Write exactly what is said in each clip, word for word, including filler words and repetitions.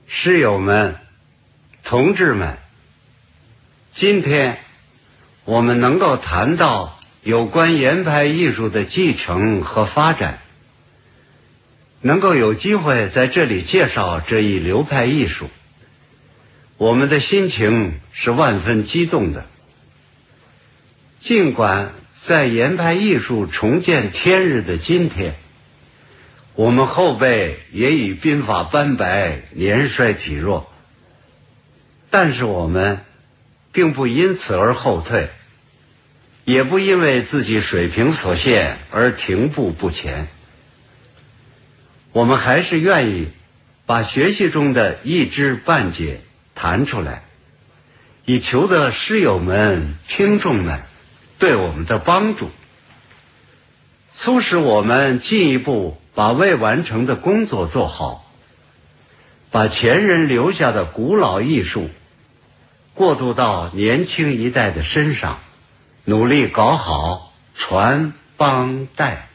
师友们、同志们，今天我们能够谈到有关岩派艺术的继承和发展，能够有机会在这里介绍这一流派艺术，我们的心情是万分激动的。尽管在岩派艺术重见天日的今天，我们后辈也已鬓发斑白，年衰体弱，但是我们并不因此而后退，也不因为自己水平所限而停步不前。我们还是愿意把学习中的一知半解谈出来，以求得师友们、听众们对我们的帮助，促使我们进一步把未完成的工作做好，把前人留下的古老艺术过渡到年轻一代的身上，努力搞好传帮带。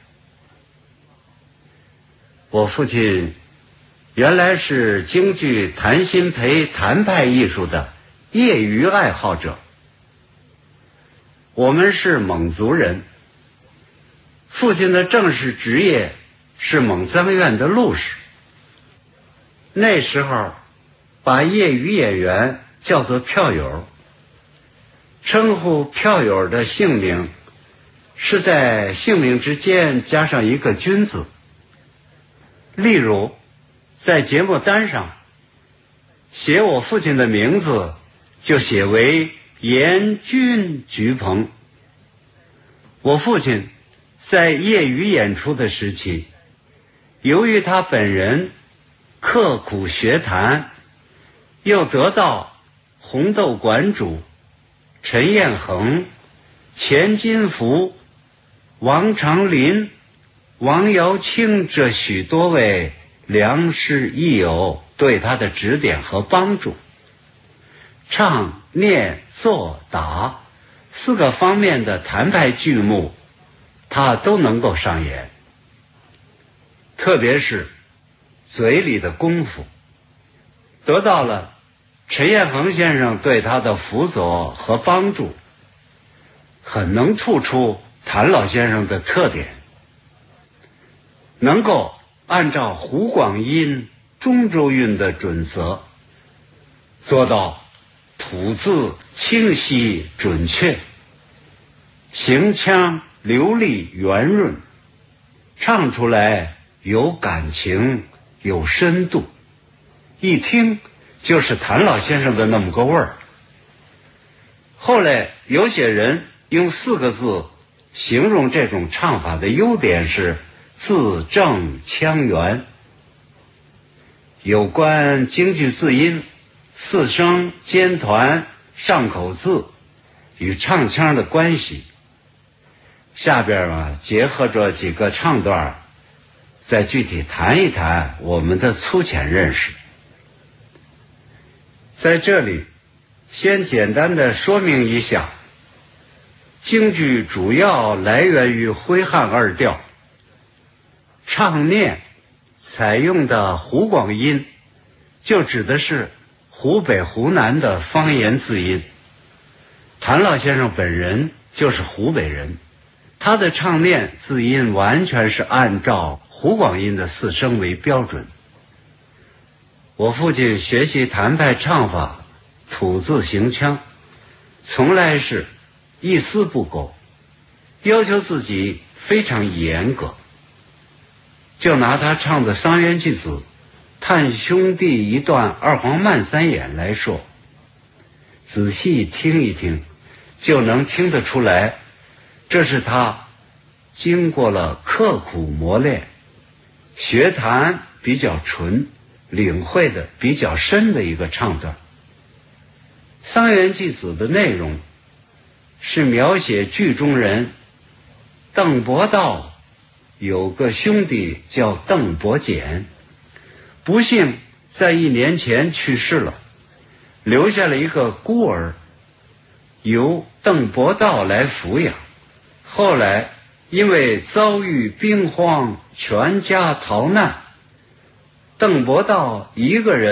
我父亲原来是京剧谭鑫培谭派艺术的业余爱好者。我们是蒙族人，父亲的正式职业是蒙桑院的路士。那时候把业余演员叫做票友，称呼票友的姓名是在姓名之间加上一个军字。例如在节目单上写我父亲的名字，就写为严军菊鹏。我父亲在业余演出的时期，由于他本人刻苦学弹，又得到红豆馆主陈彦衡、钱金福、王长林、王瑶卿这许多位良师益友对他的指点和帮助，唱、念、做、打四个方面的谭派剧目他都能够上演，特别是嘴里的功夫，得到了陈彦衡先生对他的辅佐和帮助，很能突出谭老先生的特点，能够按照湖广音、中州韵的准则，做到吐字清晰准确，行腔流利圆润，唱出来有感情有深度，一听就是谭老先生的那么个味儿。后来有些人用四个字形容这种唱法的优点是字正腔圆。有关京剧字音、四声、尖团、上口字与唱腔的关系，下边啊结合着几个唱段，再具体谈一谈我们的粗浅认识。在这里先简单的说明一下，京剧主要来源于徽汉二调，唱念采用的湖广音就指的是湖北湖南的方言字音。谭老先生本人就是湖北人，他的唱念字音完全是按照湖广音的四声为标准。我父亲学习谭派唱法，吐字行腔，从来是一丝不苟，要求自己非常严格。就拿他唱的《桑园记子》《探兄弟》一段二黄慢三眼来说，仔细听一听就能听得出来，这是他经过了刻苦磨练，学弹比较纯，领会的比较深的一个唱段。《桑园记子》的内容是描写剧中人邓伯道有个兄弟叫邓伯简，不幸在一年前去世了，留下了一个孤儿，由邓伯道来抚养。后来因为遭遇兵荒，全家逃难，邓伯道一个人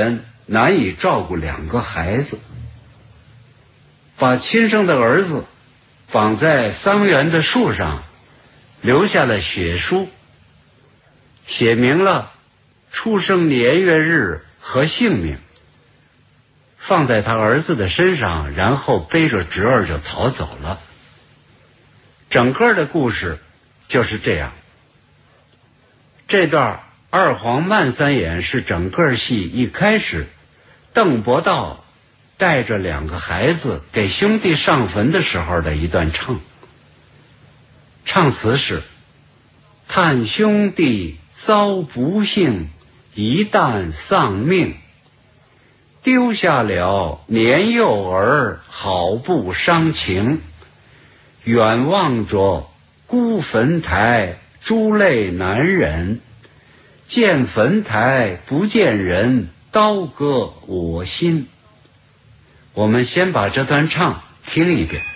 难以照顾两个孩子，把亲生的儿子绑在桑园的树上，留下了血书，写明了出生年月日和姓名，放在他儿子的身上，然后背着侄儿就逃走了。整个的故事就是这样。这段二黄慢三眼是整个戏一开始邓伯道带着两个孩子给兄弟上坟的时候的一段唱。唱词是：叹兄弟遭不幸，一旦丧命，丢下了年幼儿，好不伤情。远望着孤坟台，珠泪难忍，见坟台不见人，刀割我心。我们先把这段唱听一遍。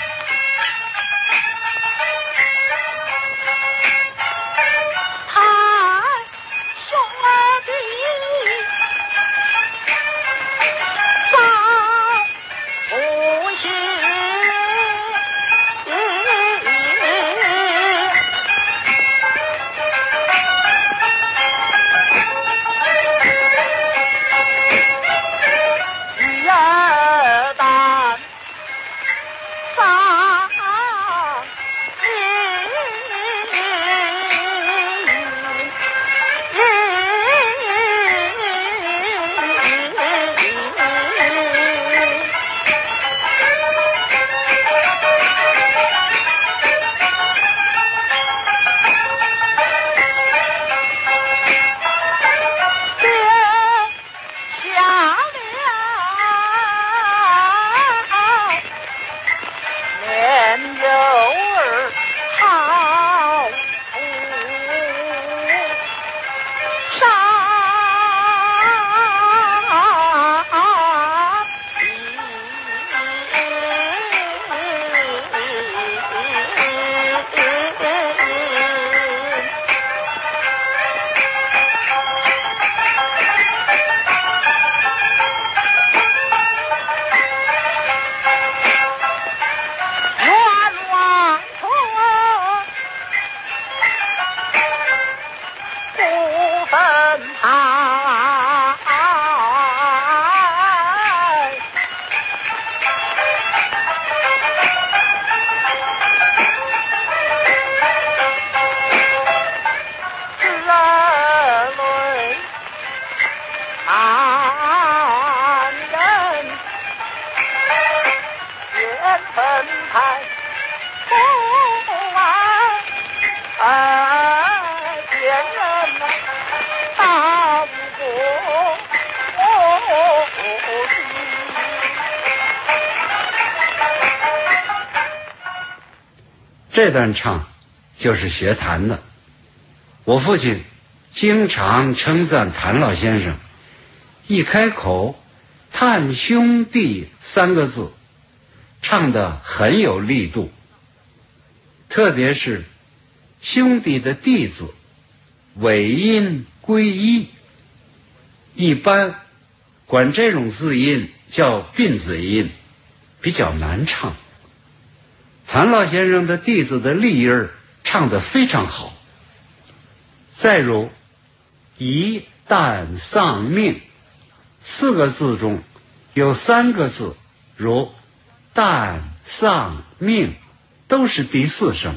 这段唱就是学谭的。我父亲经常称赞谭老先生，一开口叹兄弟三个字唱得很有力度，特别是兄弟的弟字尾音归一，一般管这种字音叫并嘴音，比较难唱。谭老先生的弟子的立音唱得非常好。再如一旦丧命，四个字中有三个字如旦丧命都是第四声，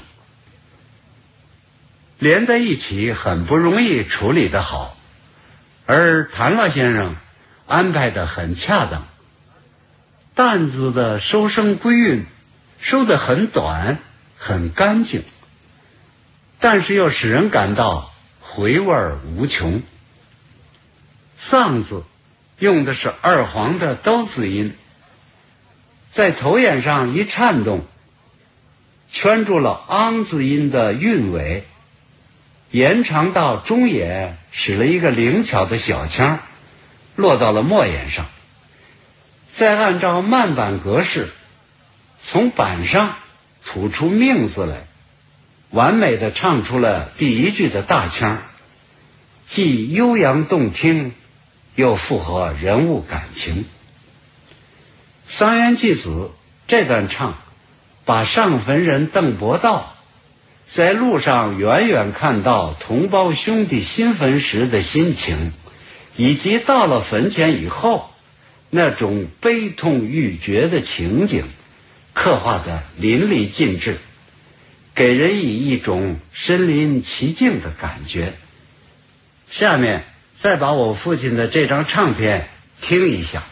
连在一起很不容易处理得好，而谭老先生安排得很恰当。旦字的收声归韵收得很短很干净，但是又使人感到回味无穷。丧字用的是二黄的都字音，在头眼上一颤动，圈住了昂字音的韵尾，延长到中眼，使了一个灵巧的小腔，落到了末眼上，再按照慢板格式从板上吐出命字来，完美地唱出了第一句的大腔，既悠扬动听又符合人物感情。桑园祭子这段唱，把上坟人邓伯道在路上远远看到同胞兄弟新坟时的心情，以及到了坟前以后那种悲痛欲绝的情景，刻画得淋漓尽致，给人以一种身临其境的感觉。下面再把我父亲的这张唱片听一下。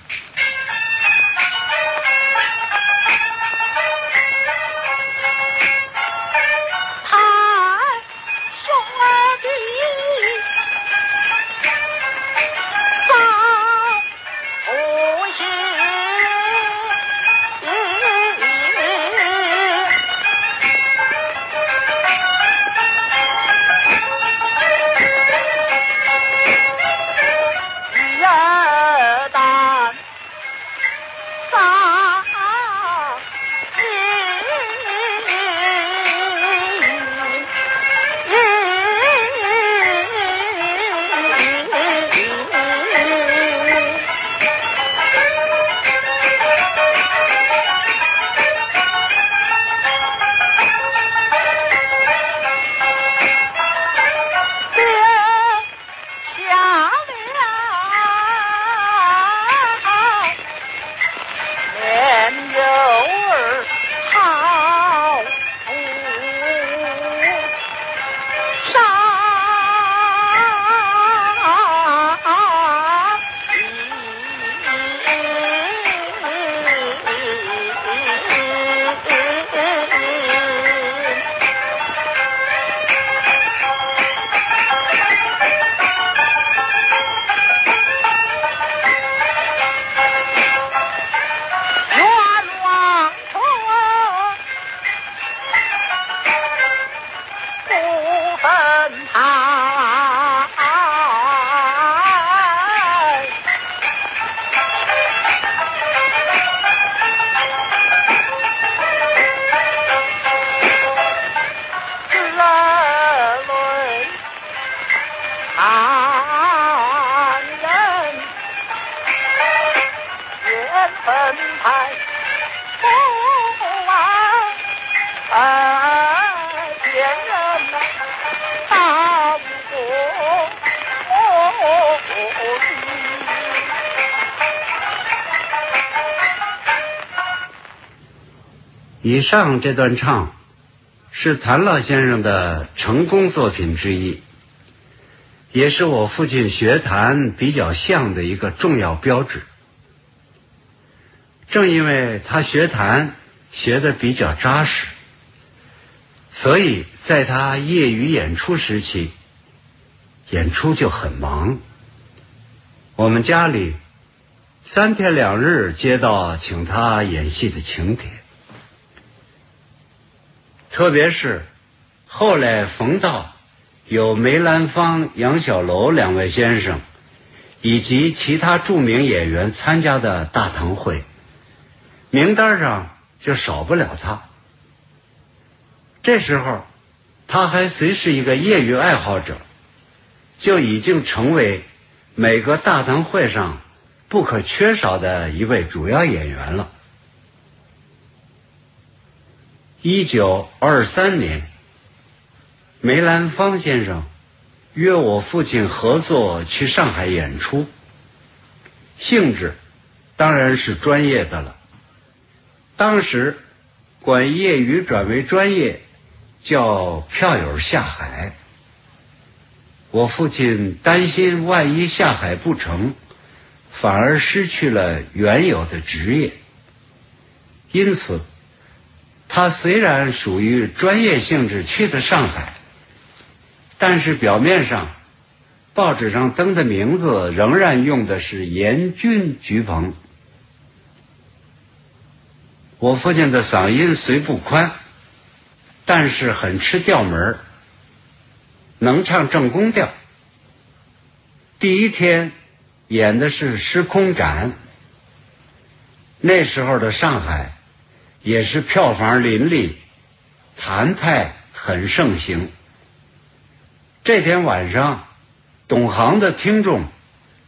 以上这段唱是谭老先生的成功作品之一，也是我父亲学弹比较像的一个重要标志。正因为他学弹学得比较扎实，所以在他业余演出时期，演出就很忙。我们家里三天两日接到请他演戏的请帖，特别是后来逢到有梅兰芳、杨小楼两位先生以及其他著名演员参加的大堂会，名单上就少不了他。这时候他还虽是一个业余爱好者，就已经成为每个大堂会上不可缺少的一位主要演员了。一九二三年，梅兰芳先生约我父亲合作去上海演出，性质当然是专业的了。当时管业余转为专业，叫票友下海。我父亲担心万一下海不成，反而失去了原有的职业，因此他虽然属于专业性质去的上海，但是表面上报纸上登的名字仍然用的是严峻菊鹏。我父亲的嗓音虽不宽，但是很吃调门，能唱正宫调。第一天演的是《时空斩》，那时候的上海也是票房林立，谭派很盛行。这天晚上，懂行的听众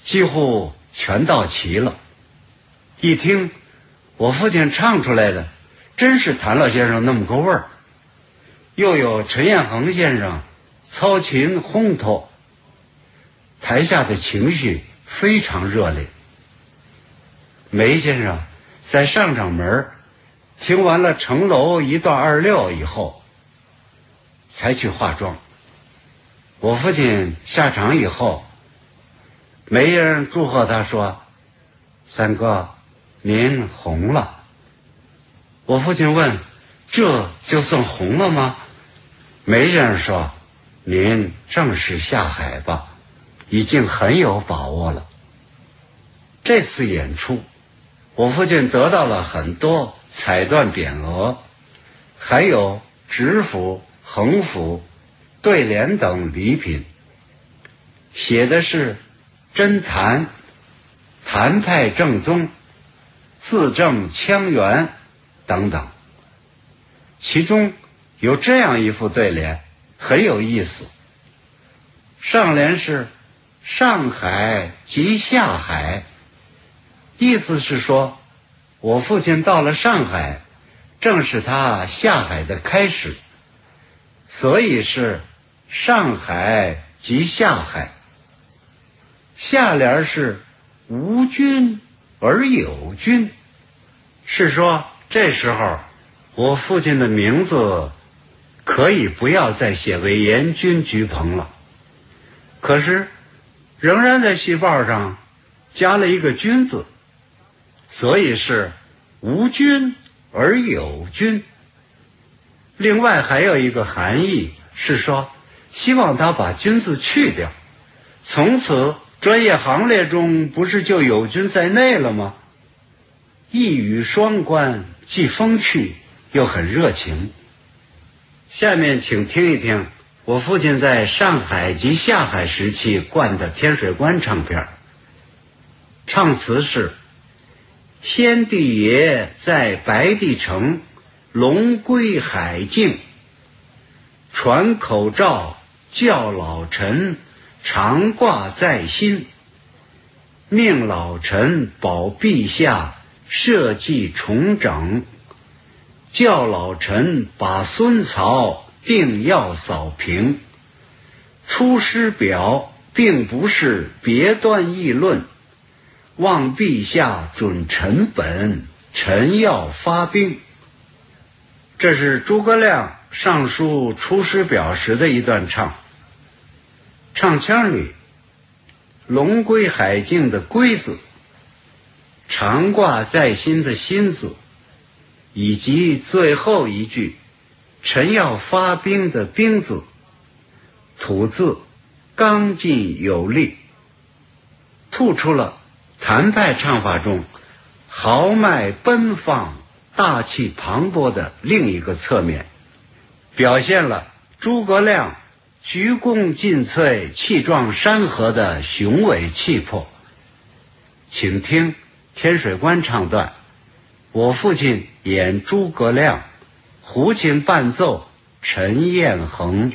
几乎全到齐了。一听我父亲唱出来的，真是谭老先生那么个味儿，又有陈彦恒先生操琴烘托，台下的情绪非常热烈。梅先生在上场门听完了城楼一段二六以后，才去化妆。我父亲下场以后，梅人祝贺他说：“三哥，您红了。”我父亲问：“这就算红了吗？”梅人说：“您正式下海吧，已经很有把握了。”这次演出，我父亲得到了很多彩缎匾额，还有直幅、横幅、对联等礼品，写的是真谭、谭派正宗、字正腔圆等等。其中有这样一副对联很有意思，上联是上海即下海，意思是说我父亲到了上海，正是他下海的开始，所以是上海即下海。下联是无君而有君，是说这时候我父亲的名字可以不要再写为严君菊鹏了，可是仍然在戏报上加了一个君字，所以是无君而有君。另外还有一个含义是说，希望他把君字去掉，从此专业行列中不是就有君在内了吗？一语双关，既风趣又很热情。下面请听一听我父亲在上海及下海时期灌的天水关唱片。唱词是：先帝爷在白帝城，龙归海境，传口诏教老臣，常挂在心，命老臣保陛下社稷重整，教老臣把孙曹定要扫平。出师表并不是别段议论，望陛下准臣本，臣要发兵。这是诸葛亮上书出师表时的一段唱。唱腔里龙归海境的归字，常挂在心的心字，以及最后一句臣要发兵的兵字，吐字刚劲有力，突出了谭派唱法中豪迈奔放、大气磅礴的另一个侧面，表现了诸葛亮鞠躬尽瘁、气壮山河的雄伟气魄。请听天水关唱段，我父亲演诸葛亮，胡琴伴奏陈彦恒。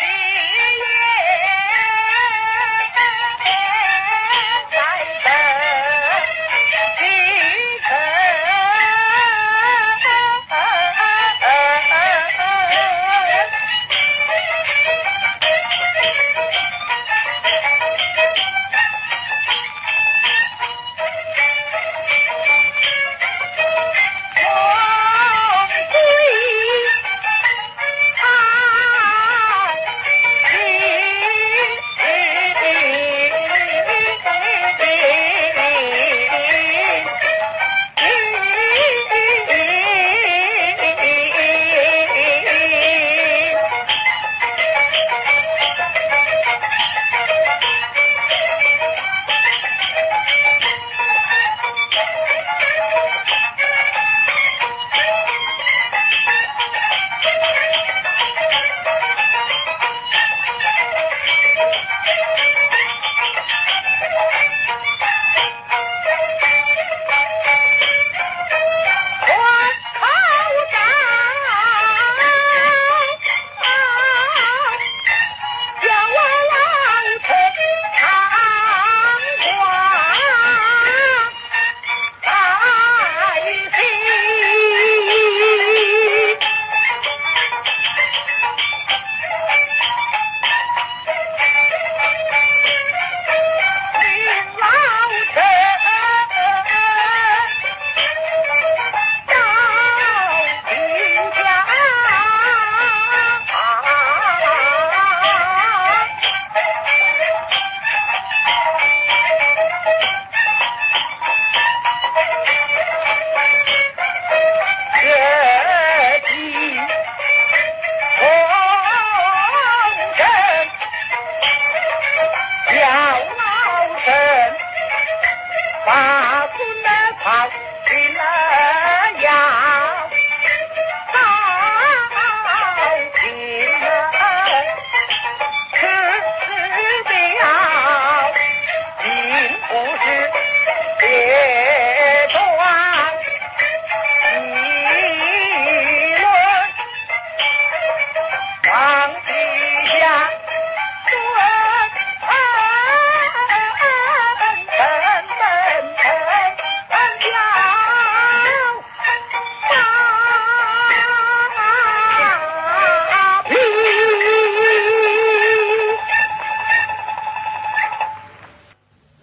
在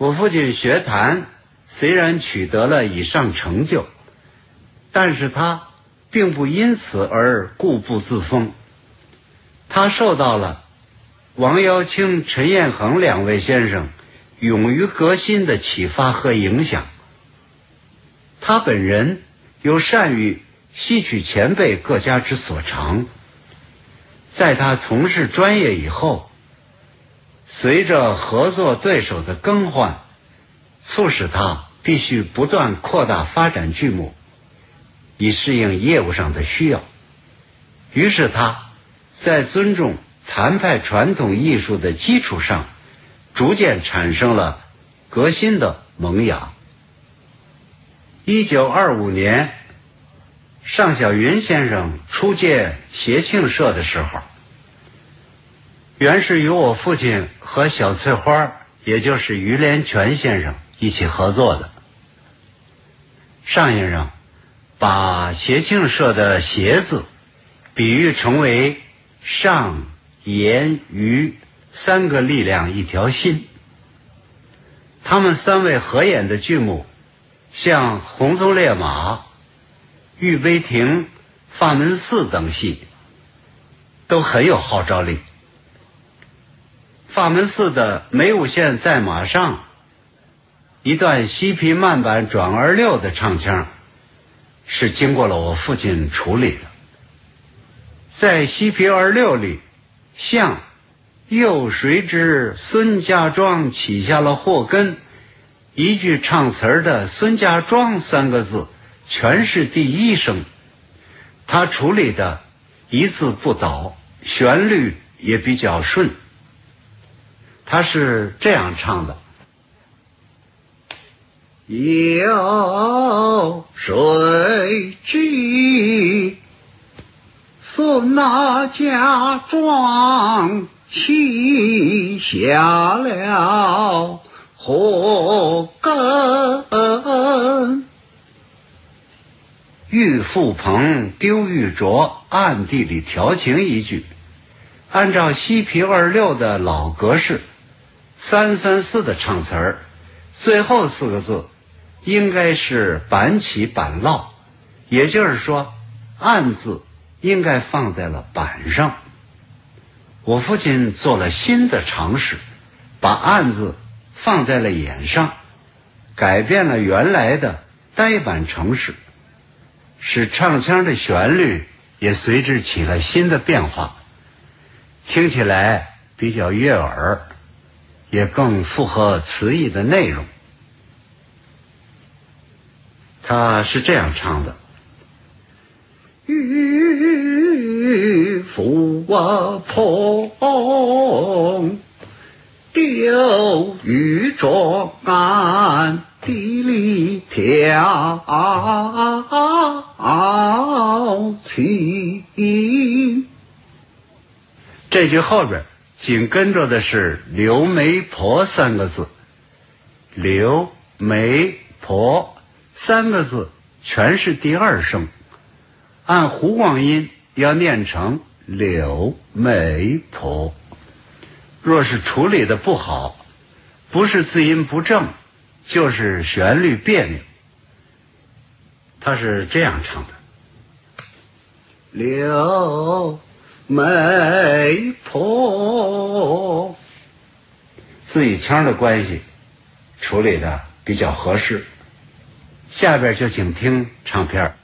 我父亲学弹虽然取得了以上成就，但是他并不因此而固步自封。他受到了王耀庆、陈彦衡两位先生勇于革新的启发和影响。他本人又善于吸取前辈各家之所长。在他从事专业以后，随着合作对手的更换，促使他必须不断扩大发展剧目，以适应业务上的需要。于是他在尊重谭派传统艺术的基础上，逐渐产生了革新的萌芽。一九二五年，尚小云先生初建协庆社的时候，原是由我父亲和小翠花，也就是于连全先生一起合作的。尚先生把协庆社的协字比喻成为尚、严、于三个力量一条心。他们三位合演的剧目，像《红鬃烈马》、《玉杯亭》、《法门寺》等戏，都很有号召力。法门寺的梅武县在马上一段西皮慢板转二六的唱腔，是经过了我父亲处理的。在西皮二六里，像又谁知孙家庄起下了祸根，一句唱词儿的孙家庄三个字全是第一声，他处理的一字不倒，旋律也比较顺。他是这样唱的：有谁知孙那家庄起下了祸根，玉富鹏丢玉镯，暗地里调情一句。按照西皮二六的老格式，三三四的唱词儿，最后四个字应该是板起板落，也就是说暗字应该放在了板上。我父亲做了新的尝试，把暗字放在了眼上，改变了原来的呆板程式，使唱腔的旋律也随之起了新的变化，听起来比较悦耳，也更符合词意的内容。他是这样唱的：玉富啊鹏丢玉镯，暗地里调情。这句后边紧跟着的是刘媒婆三个字，刘媒婆三个字全是第二声，按胡广音要念成柳媒婆。若是处理的不好，不是字音不正，就是旋律别扭。他是这样唱的：柳媒婆，字与腔的关系处理的比较合适。下边就请听唱片。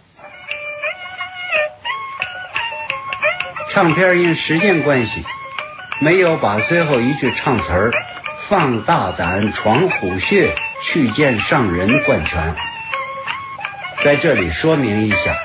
唱片因时间关系，没有把最后一句唱词儿放大胆闯虎穴去见上人贯全，在这里说明一下。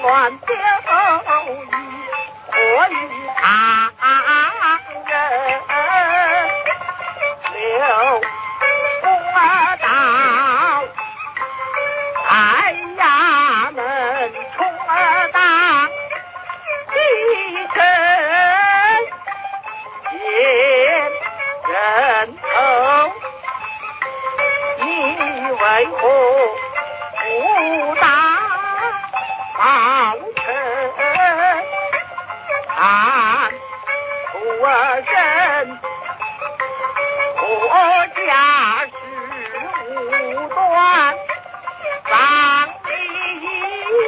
传酒意，可与他人留我到在衙门出当一身见人头，你为何不打报臣？看出人国家事无端，丧礼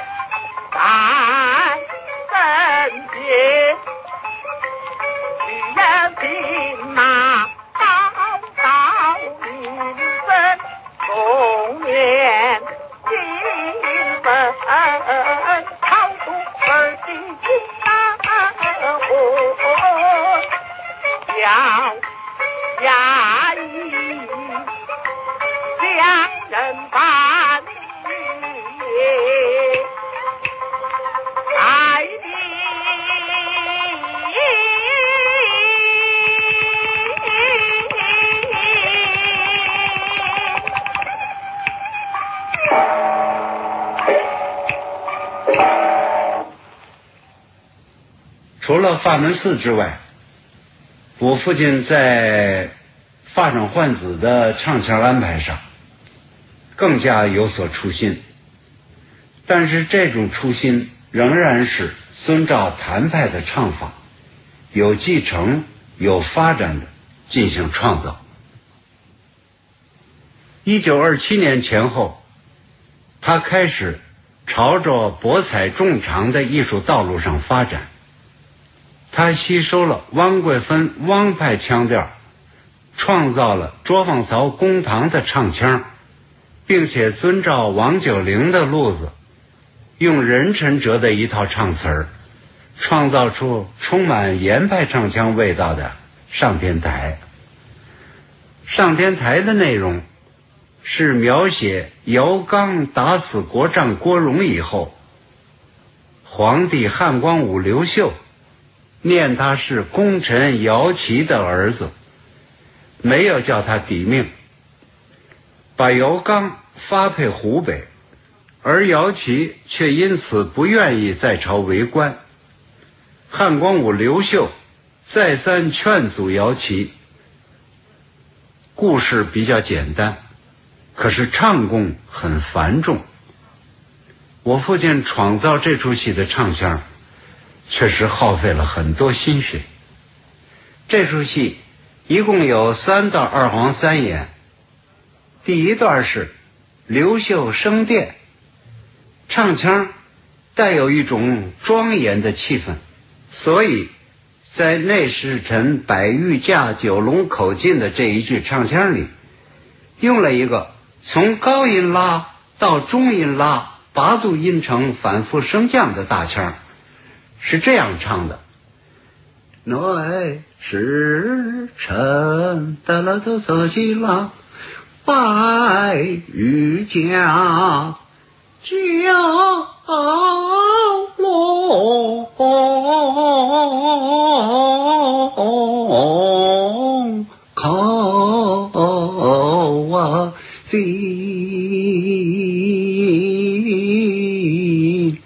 在人间，举人兵马高高云深，中年金粉超出二弟大火，要衙役两人伴你爱你。 除了法门寺之外，我父亲在发展换子的唱腔安排上更加有所出新，但是这种出新仍然是遵照谭派的唱法，有继承有发展的进行创造。一九二七年前后，他开始朝着博采众长的艺术道路上发展。他吸收了汪桂芬汪派腔调，创造了捉放曹公堂的唱腔，并且遵照王九龄的路子，用任晨哲的一套唱词儿，创造出充满严派唱腔味道的上天台。上天台的内容是描写姚刚打死国丈郭荣以后，皇帝汉光武刘秀念他是功臣姚琪的儿子，没有叫他抵命，把姚刚发配湖北，而姚琪却因此不愿意在朝为官。汉光武刘秀再三劝阻姚琪。故事比较简单，可是唱功很繁重。我父亲创造这出戏的唱腔确实耗费了很多心血。这出戏一共有三段二黄三眼。第一段是刘秀升殿，唱腔带有一种庄严的气氛，所以在内侍臣百御驾九龙口进的这一句唱腔里，用了一个从高音拉到中音拉八度音程反复升降的大腔，是这样唱的：内侍臣得了头色西郎，百御驾九龙口进，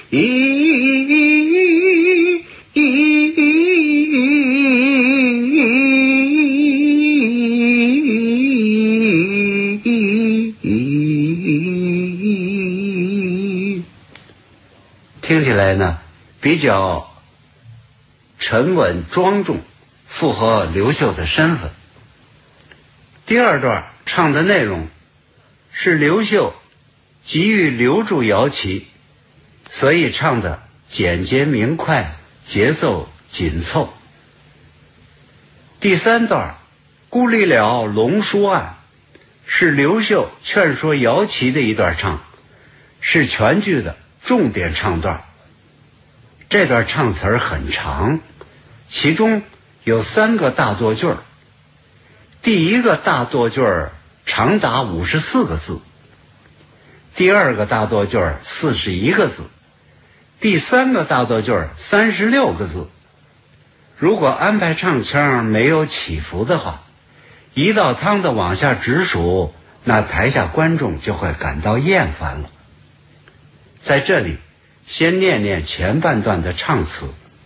听起来呢比较沉稳庄重，符合刘秀的身份。第二段唱的内容是刘秀急于留住姚琪，所以唱的简洁明快，节奏紧凑。第三段孤立了龙书案是刘秀劝说姚琪的一段唱，是全剧的重点唱段。这段唱词儿很长，其中有三个大多句儿。第一个大多句儿长达五十四个字，第二个大多句儿四十一个字， 第三个大作句儿三十六个字，如果安排唱腔没有起伏的话，一道汤的往下直数，那台下观众就会感到厌烦了。在这里先念念前半段的唱词：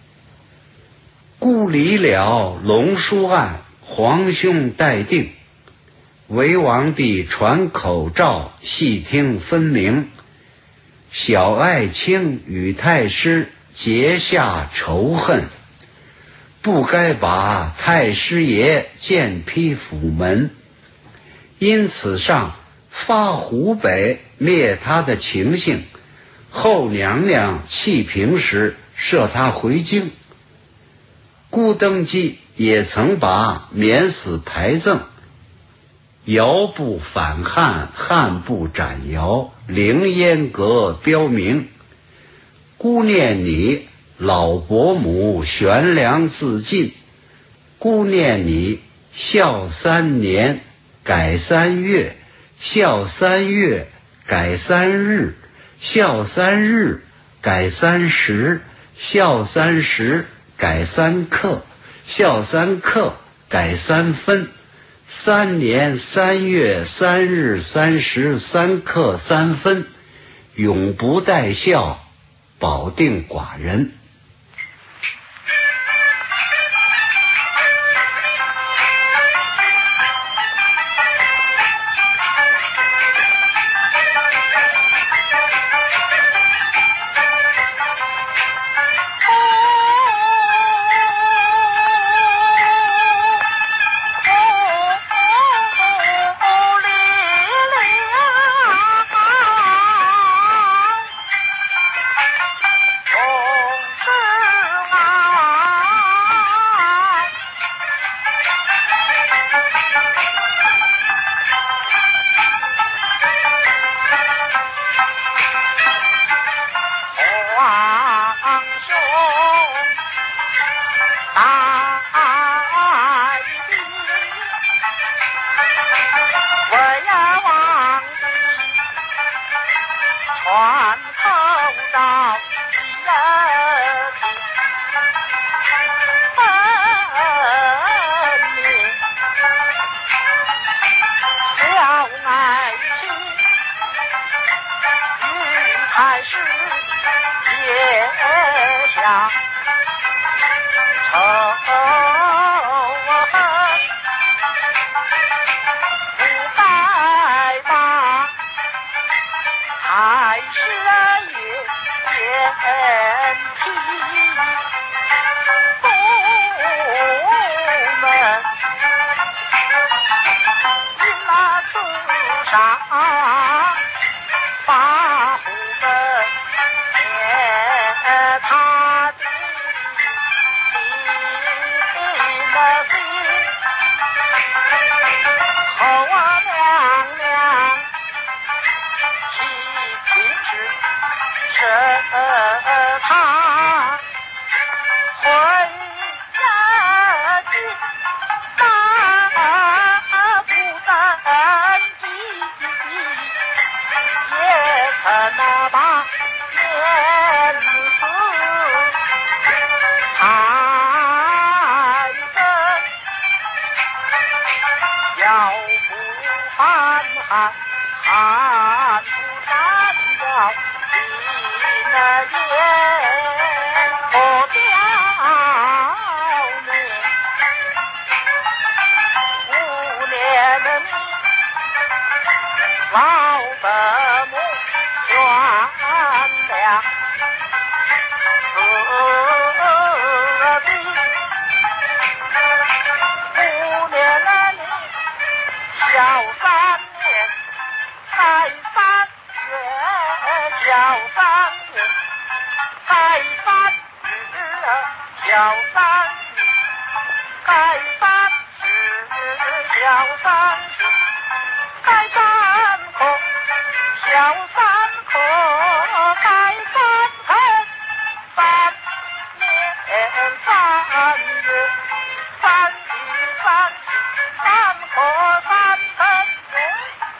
故离了龙书案，皇兄待定，为王帝传口诏，细听分明。小爱卿与太师结下仇恨，不该把太师爷剑劈府门，因此上发湖北灭他的情形，后娘娘弃平时射他回京。孤登基也曾把免死牌赠，尧不反汉，汉不斩尧，凌烟阁标明。孤念你老伯母悬梁自尽，孤念你孝三年改三月，孝三月改三日，孝三日改三十，孝三十改三刻，孝三刻改三分。三年三月三日三时三刻三分，永不待孝，保定寡人。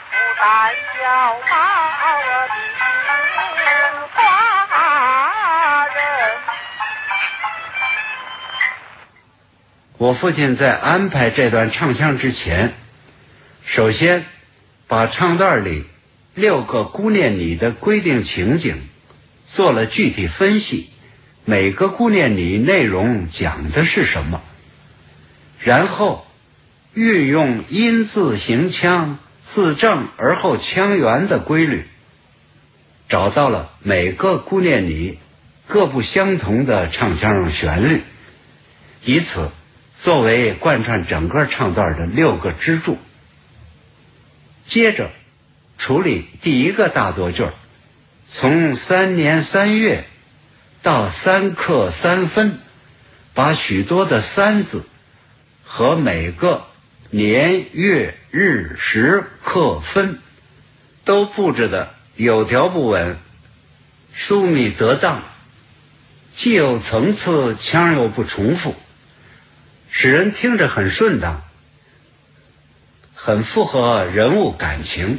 小猫的花我父亲在安排这段唱腔之前，首先把唱段里六个姑念你的规定情景做了具体分析，每个姑念你内容讲的是什么，然后运用因字行腔、字正而后腔圆的规律，找到了每个姑念你各不相同的唱腔旋律，以此作为贯穿整个唱段的六个支柱。接着处理第一个大作句，从三年三月到三刻三分，把许多的三字和每个年月日时刻分都布置的有条不紊，疏密得当，既有层次，腔又不重复，使人听着很顺当，很符合人物感情。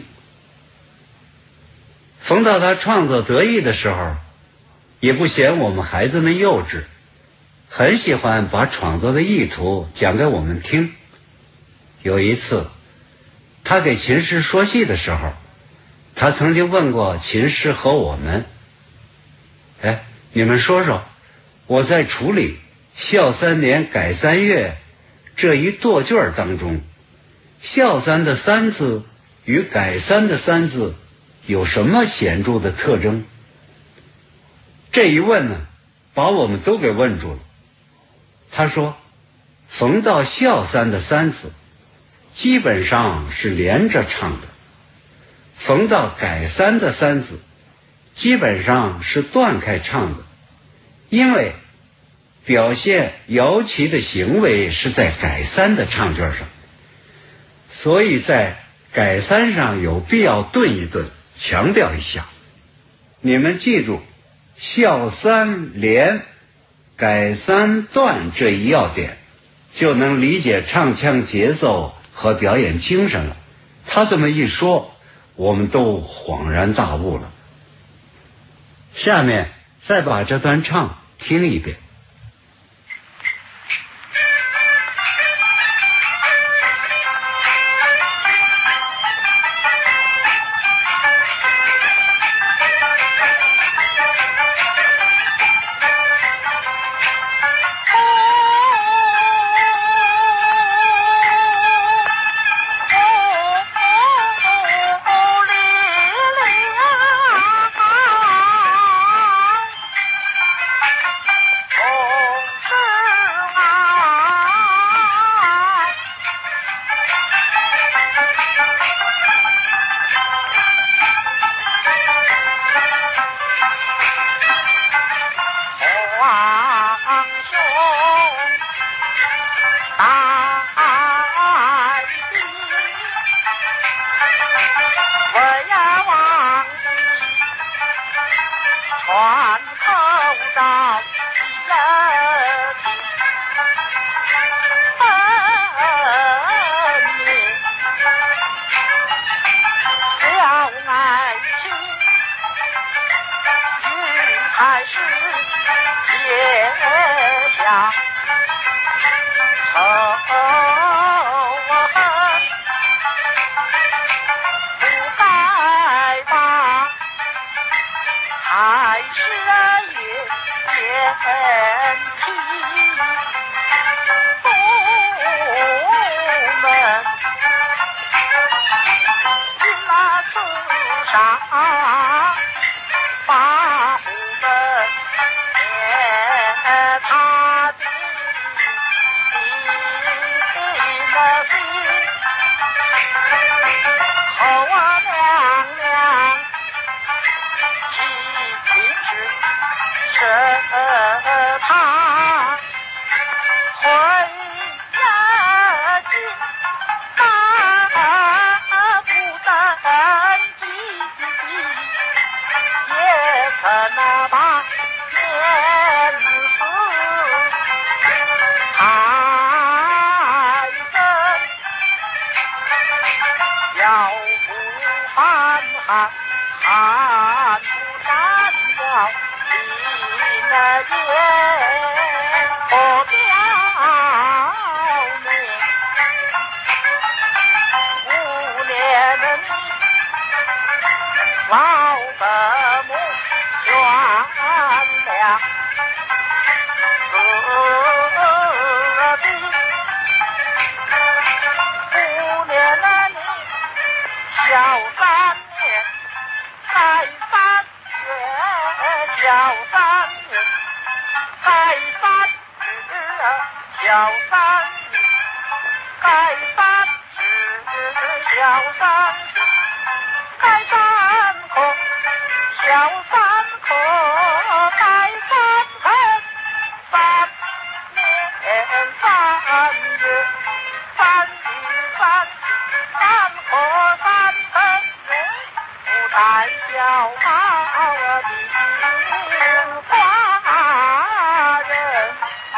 冯到他创作得意的时候，也不嫌我们孩子们幼稚，很喜欢把创作的意图讲给我们听。有一次他给琴师说戏的时候，他曾经问过琴师和我们，哎，你们说说，我在处理孝三年改三月这一垛句儿当中，孝三的三字与改三的三字有什么显著的特征？这一问呢，把我们都给问住了。他说，逢到孝三的三字基本上是连着唱的，逢到改三的三字基本上是断开唱的，因为表现摇旗的行为是在改三的唱句上，所以在改三上有必要顿一顿，强调一下。你们记住孝三连改三断这一要点，就能理解唱腔节奏和表演精神了。他这么一说，我们都恍然大悟了。下面再把这段唱听一遍。 小三人，开三十小三人，开三十小三十，开三口小三口，开三盆三年三月，三日三三口三盆人，不带小猫的花人。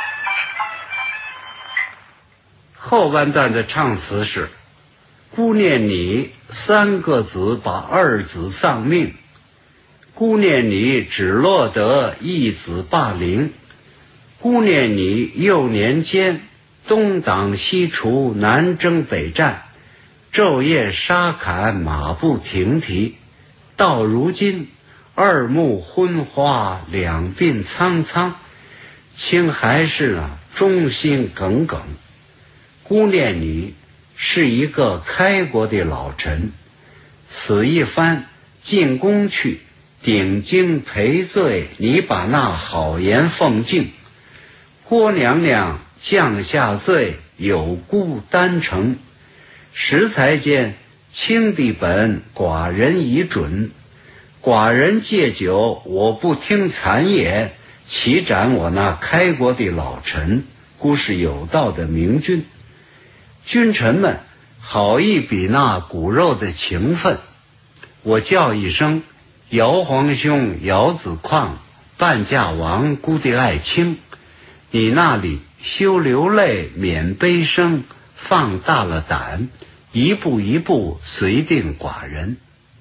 后半段的唱词是：姑念你三个子把二子丧命，姑念你只落得一子霸陵，姑念你幼年间东挡西除南征北战，昼夜杀砍马不停蹄，到如今二目昏花两鬓苍苍，卿还是啊忠心耿耿。姑念你是一个开国的老臣，此一番进宫去顶京赔罪，你把那好言奉敬。郭娘娘降下罪，有辜单成，时才间卿的本寡人已准，寡人戒酒我不听谗言，岂斩我那开国的老臣，孤是有道的明君。君臣们好一比那骨肉的情分，我叫一声姚皇兄姚子况，半价王姑的爱卿，你那里休流泪免悲声，放大了胆，一步一步随定寡人。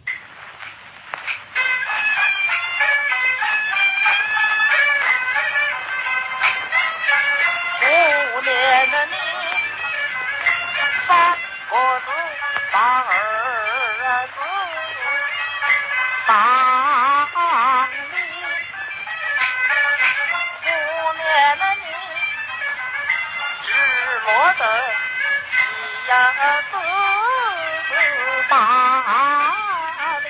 不念了你三个子把儿子当你，不念了你只落得一子霸陵，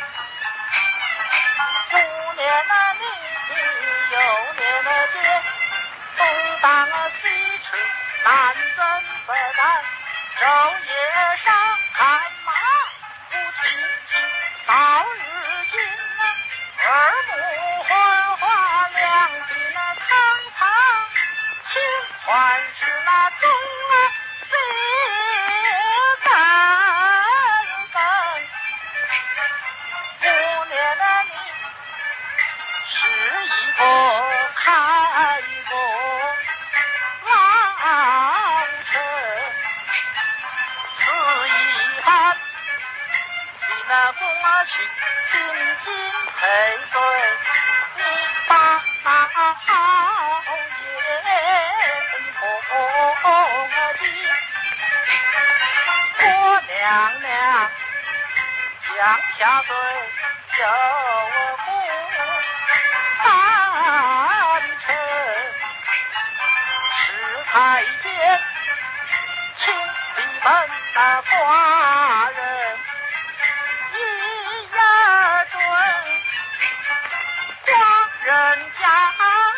不念了你又念了爹，东挡西吃南征北战，昼夜杀砍马不停蹄，到如今耳目昏花两鬓苍苍，清还是那忠心耿耿。不念了你是一个开国老臣，此一番你那过去进京赔罪，你把眼红的郭娘娘降下罪，有辜单成，时才间清理本那寡人一夜准，寡人家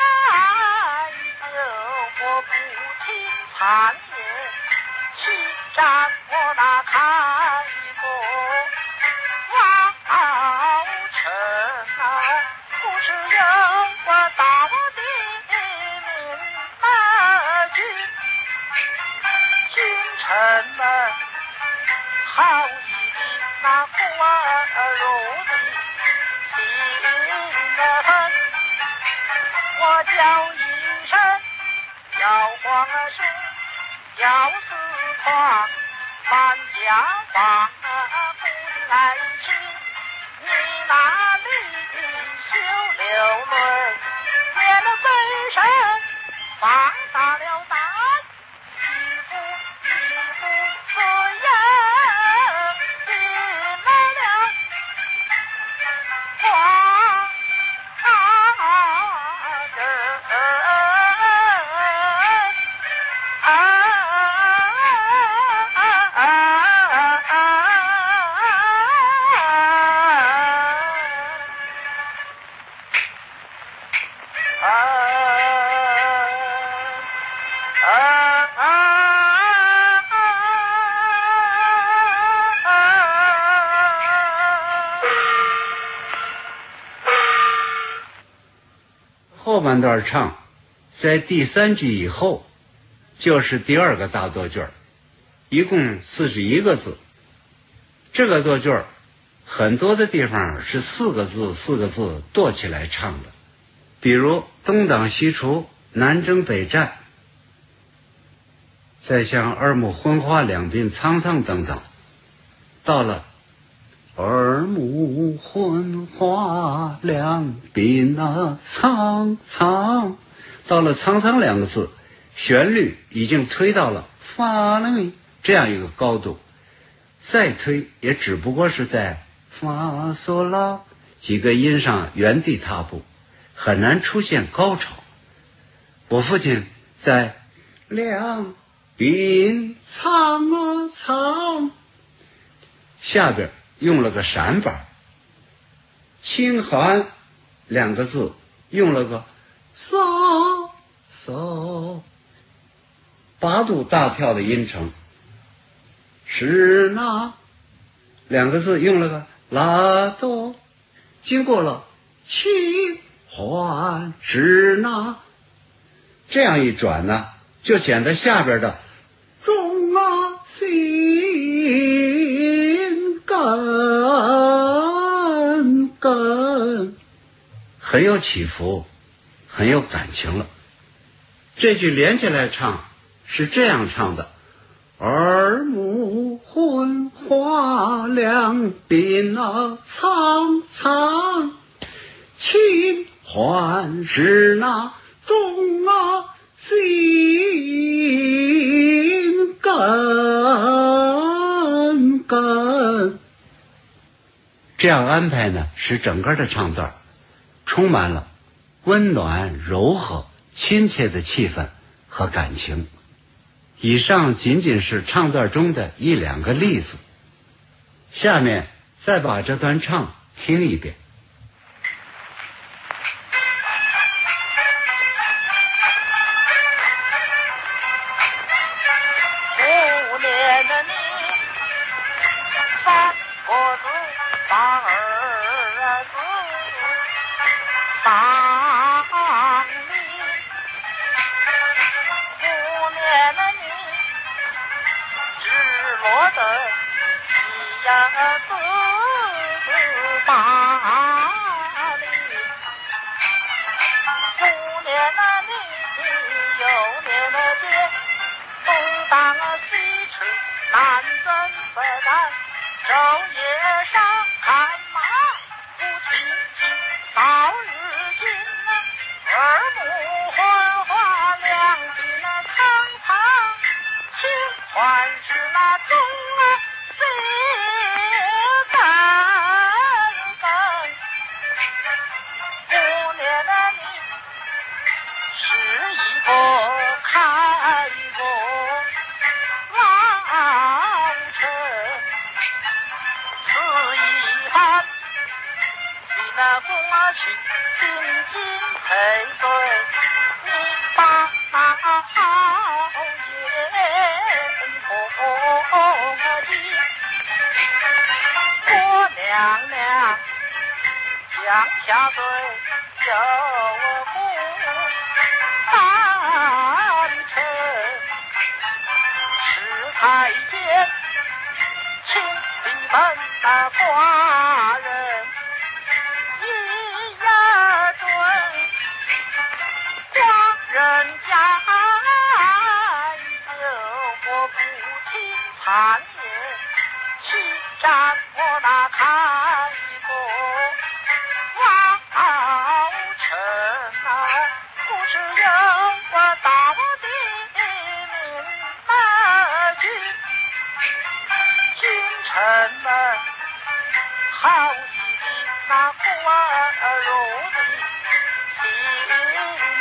有我不听谗言，欺占我那开国老臣啊，不是有我道的明白君，君臣们好一比那富儿如的情分，我叫一声姚皇兄姚四况，万家把不爱卿，你哪里休流泪，灭了罪身，放大了胆，一步一步随人进了花后半段唱在第三句以后就是第二个大多句儿，一共四十一个字。这个多句儿很多的地方是四个字四个字跺起来唱的，比如东挡西除，南征北战，再像二目昏花，两鬓苍苍等等。到了二目昏花，两鬓啊苍苍，到了苍苍两个字，旋律已经推到了发了咪这样一个高度，再推也只不过是在发嗦拉几个音上原地踏步，很难出现高潮。我父亲在两鬓苍啊苍下边用了个闪板，清寒两个字用了个嗦嗦，八度大跳的音程。是那两个字用了个拉哆，经过了清缓是那，这样一转呢，就显得下边的中啊心根根很有起伏，很有感情了。这句连起来唱是这样唱的：二目昏花，两鬓啊苍苍，清缓是那中啊心根根。这样安排呢，使整个的唱段充满了温暖柔和亲切的气氛和感情。以上仅仅是唱段中的一两个例子，下面再把这段唱听一遍。 五年的你，三个字，八二字，当你五年的你，只落得一呀字八里。五年的你，又年的爹，东当西吹，南征北战，昼夜上看马，不亲亲，到日新啊，二目昏花，两鬓那苍苍，清欢是那中啊心根根。五年的你，是一个开一个王城，此一番你那公啊去紧紧配对，你把好眼红的郭娘娘降下罪救我母单臣，是太监请你们那寡人一言准，寡人家有我不听谗言，欺占我那开国王城啊，不只有我大我的名门军，君臣们好一的那富而如的心分，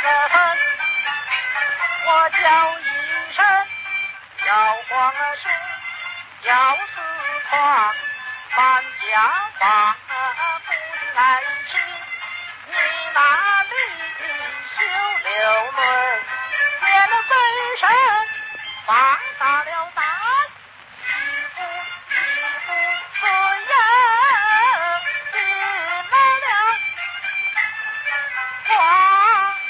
我叫一声要皇叔，要四夸满家把不爱情，你那里休流泪，免了鬼神放大了胆，一副一副虽然进来了花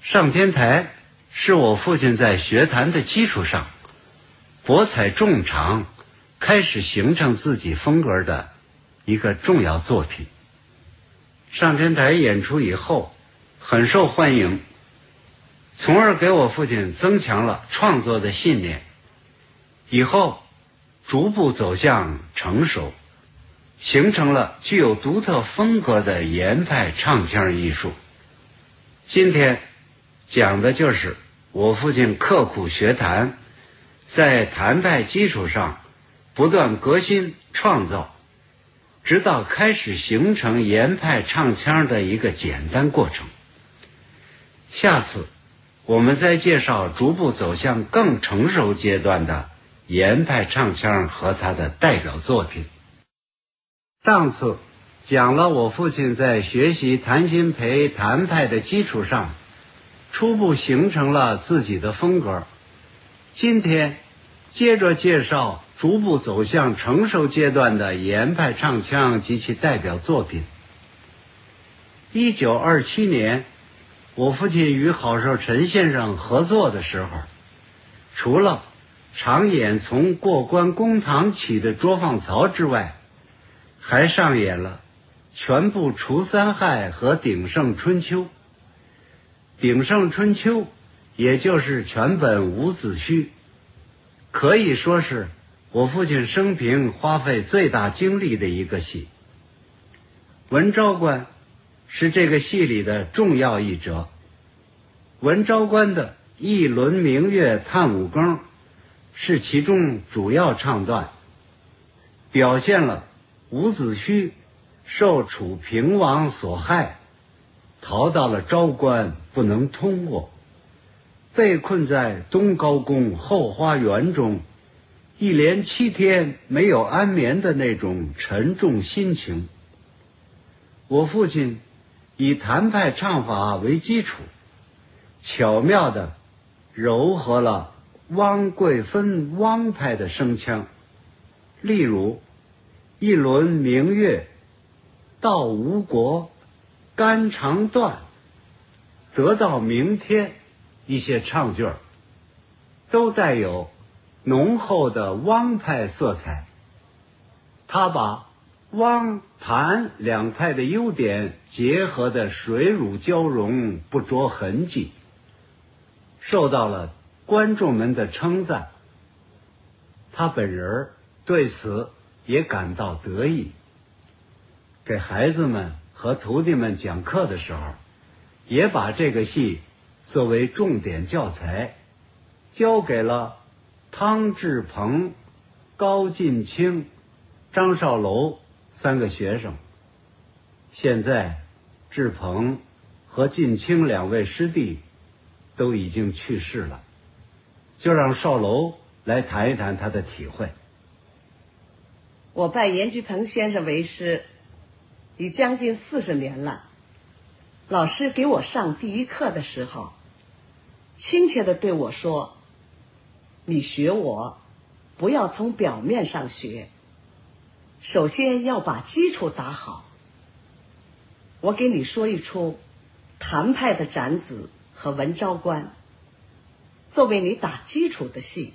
上天台是我父亲在学坛的基础上博采众长，开始形成自己风格的一个重要作品。上天台演出以后很受欢迎，从而给我父亲增强了创作的信念，以后逐步走向成熟，形成了具有独特风格的严派唱腔艺术。今天讲的就是我父亲刻苦学弹，在谭派基础上不断革新创造，直到开始形成严派唱腔的一个简单过程。下次我们再介绍逐步走向更成熟阶段的严派唱腔和他的代表作品。上次讲了我父亲在学习谭鑫培谭派的基础上初步形成了自己的风格，今天接着介绍逐步走向成熟阶段的严派唱腔及其代表作品。一九二七年，我父亲与郝寿臣先生合作的时候，除了常演从过关公堂起的捉放曹之外，还上演了全部除三害和鼎盛春秋。鼎盛春秋也就是全本伍子胥，可以说是我父亲生平花费最大精力的一个戏。文昭关是这个戏里的重要一折，文昭关的一轮明月探五更是其中主要唱段，表现了伍子胥受楚平王所害，逃到了昭关不能通过，被困在东高宫后花园中，一连七天没有安眠的那种沉重心情。我父亲以谭派唱法为基础，巧妙地糅合了汪桂芬汪派的声腔，例如一轮明月、到吴国、肝肠断、得到明天一些唱句儿，都带有浓厚的汪派色彩。他把汪谭两派的优点结合的水乳交融，不着痕迹，受到了观众们的称赞。他本人对此也感到得意，给孩子们和徒弟们讲课的时候，也把这个戏作为重点教材，交给了汤志鹏、高进清、张少楼三个学生。现在志鹏和进清两位师弟都已经去世了，就让少楼来谈一谈他的体会。 我拜严菊鹏先生为师已将近四十年了。老师给我上第一课的时候，亲切地对我说，你学我不要从表面上学，首先要把基础打好。我给你说一出谭派的展子和文昭关，作为你打基础的戏。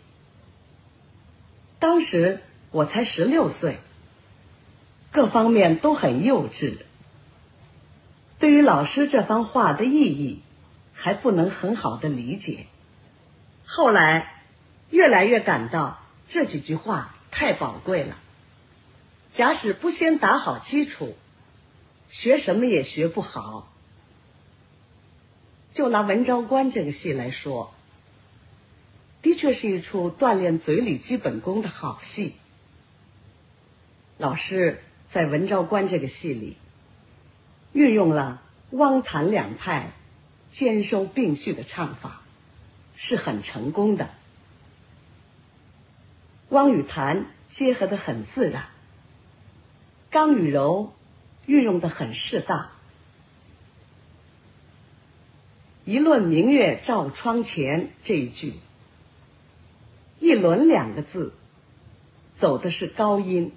当时我才十六岁，各方面都很幼稚，对于老师这番话的意义还不能很好的理解。后来越来越感到这几句话太宝贵了，假使不先打好基础，学什么也学不好。就拿文昭关这个戏来说，的确是一出锻炼嘴里基本功的好戏。老师在文昭关这个戏里运用了汪谭两派兼收并蓄的唱法，是很成功的。汪与谭结合得很自然，刚与柔运用得很适当。一轮明月照窗前这一句，一轮两个字走的是高音，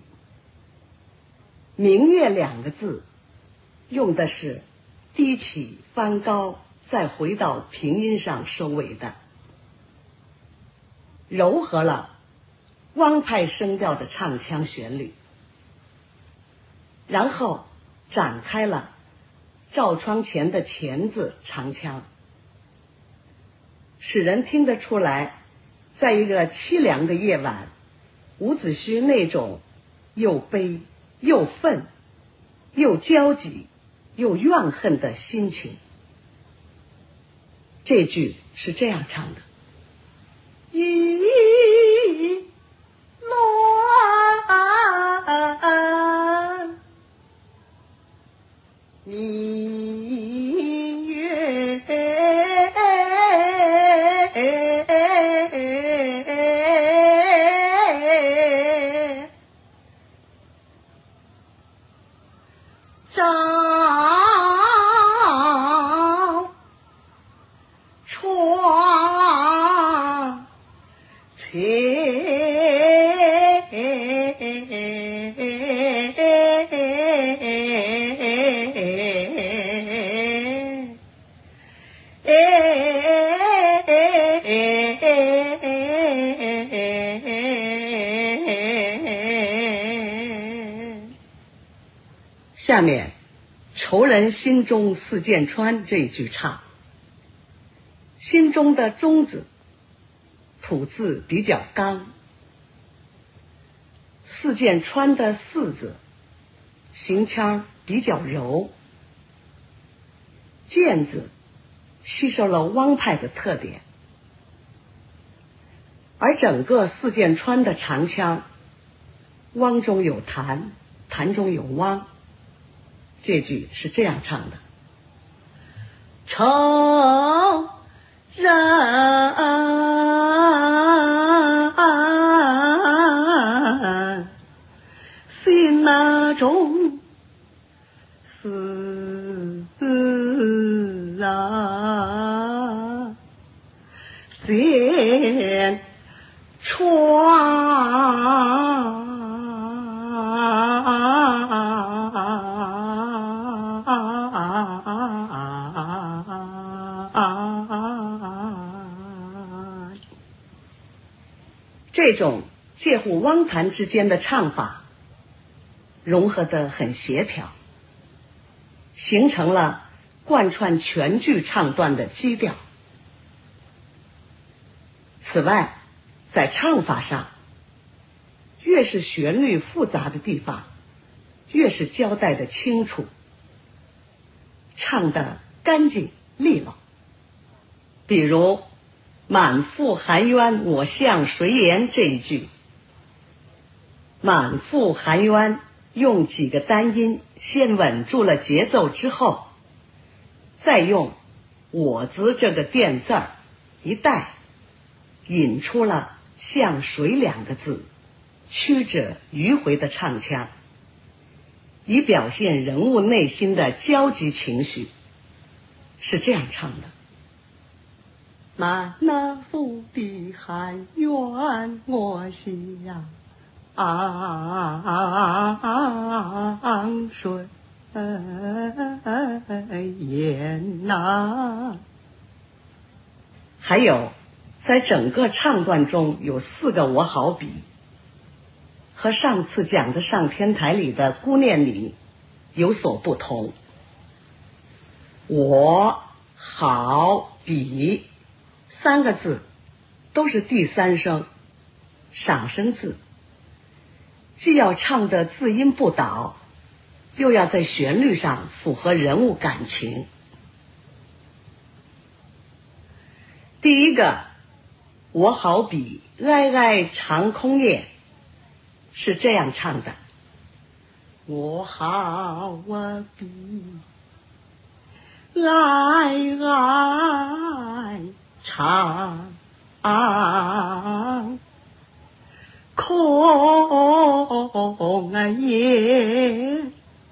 明月两个字用的是低起翻高再回到平音上收尾的，糅合了汪派声调的唱腔旋律，然后展开了照窗前的前字长腔，使人听得出来，在一个凄凉的夜晚，伍子胥那种又悲又愤又焦急又怨恨的心情。这句是这样唱的：一乱明月照窗下面仇人心中似箭穿这一句唱，心中的中字吐字比较刚，似箭穿的似字行腔比较柔，箭字吸收了汪派的特点，而整个似箭穿的长腔汪中有弹，弹中有汪。这句是这样唱的：仇人心中似箭穿这种介乎汪弹之间的唱法融合得很协调，形成了贯穿全剧唱段的基调。此外，在唱法上，越是旋律复杂的地方，越是交代的清楚，唱得干净利落。比如满腹含冤我向谁言这一句，满腹含冤用几个单音先稳住了节奏之后，再用我字这个垫字儿一带，引出了向谁两个字曲折迂回的唱腔，以表现人物内心的焦急情绪。是这样唱的：满腹的含冤我向谁言呐。还有，在整个唱段中有四个我好比，和上次讲的上天台里的孤念你有所不同。我好比三个字都是第三声赏声字，既要唱的字音不倒，又要在旋律上符合人物感情。第一个我好比哀哀长空雁是这样唱的：我好比哀哀长空雁。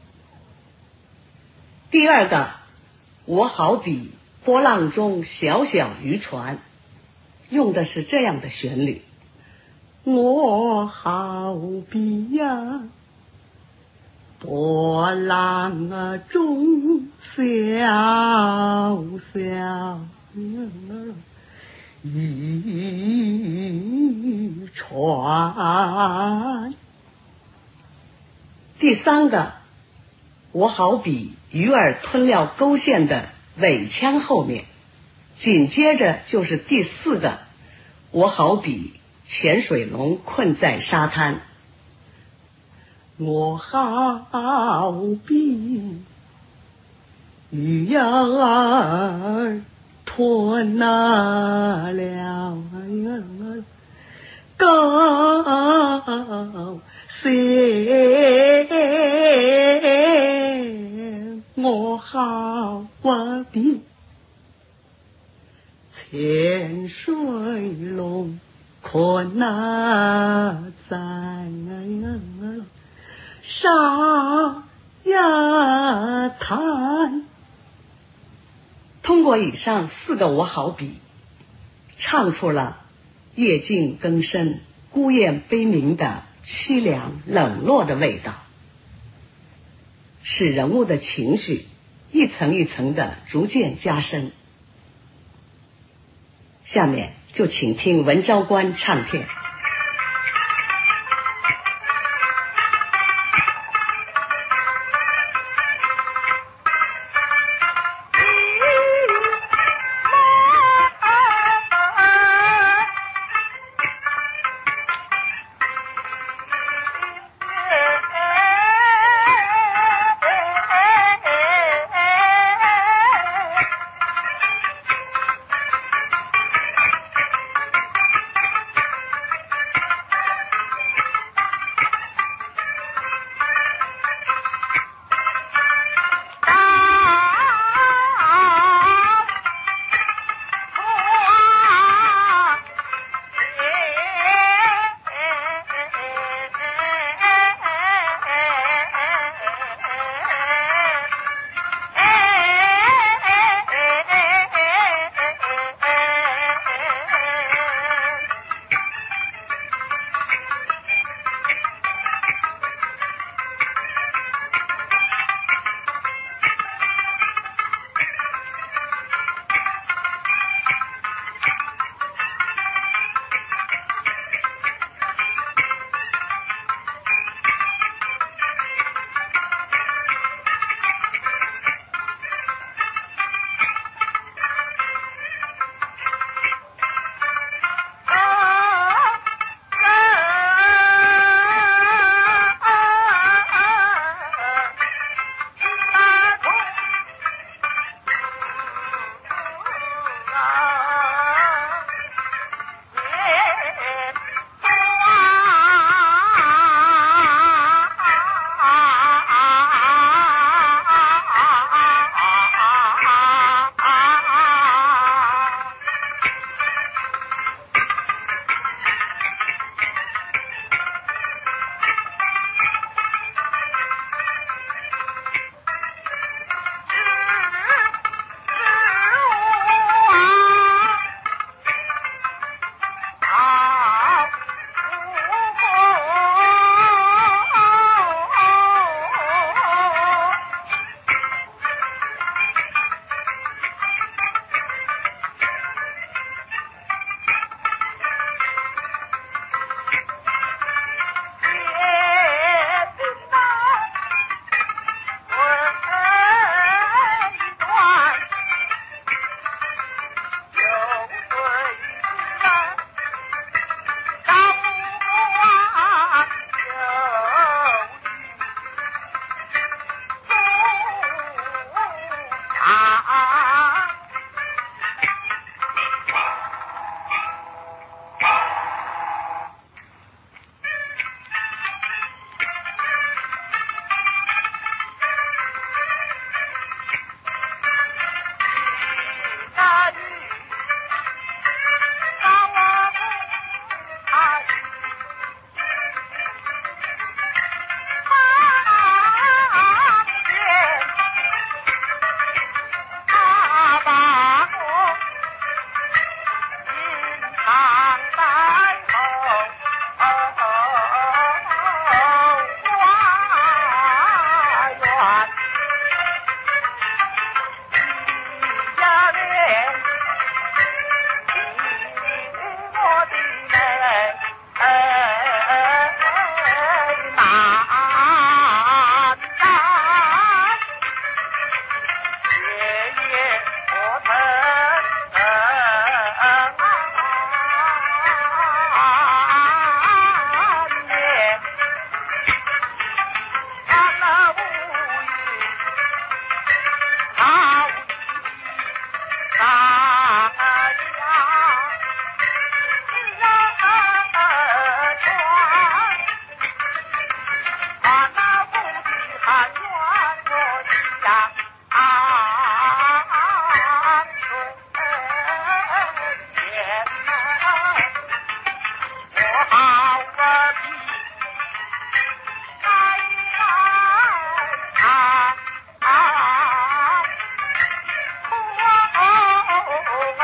第二个我好比波浪中小小渔船，用的是这样的旋律：我好比呀波浪中小小渔船。第三个，我好比鱼儿吞了钩线的尾腔后面，紧接着就是第四个，我好比潜水龙困在沙滩。我好比鱼儿吞了钩线，我好比潜水龙困在沙滩。通过以上四个我好比，唱出了夜静更深、孤雁悲鸣的凄凉冷落的味道，使人物的情绪一层一层的逐渐加深。下面就请听文昭关唱片。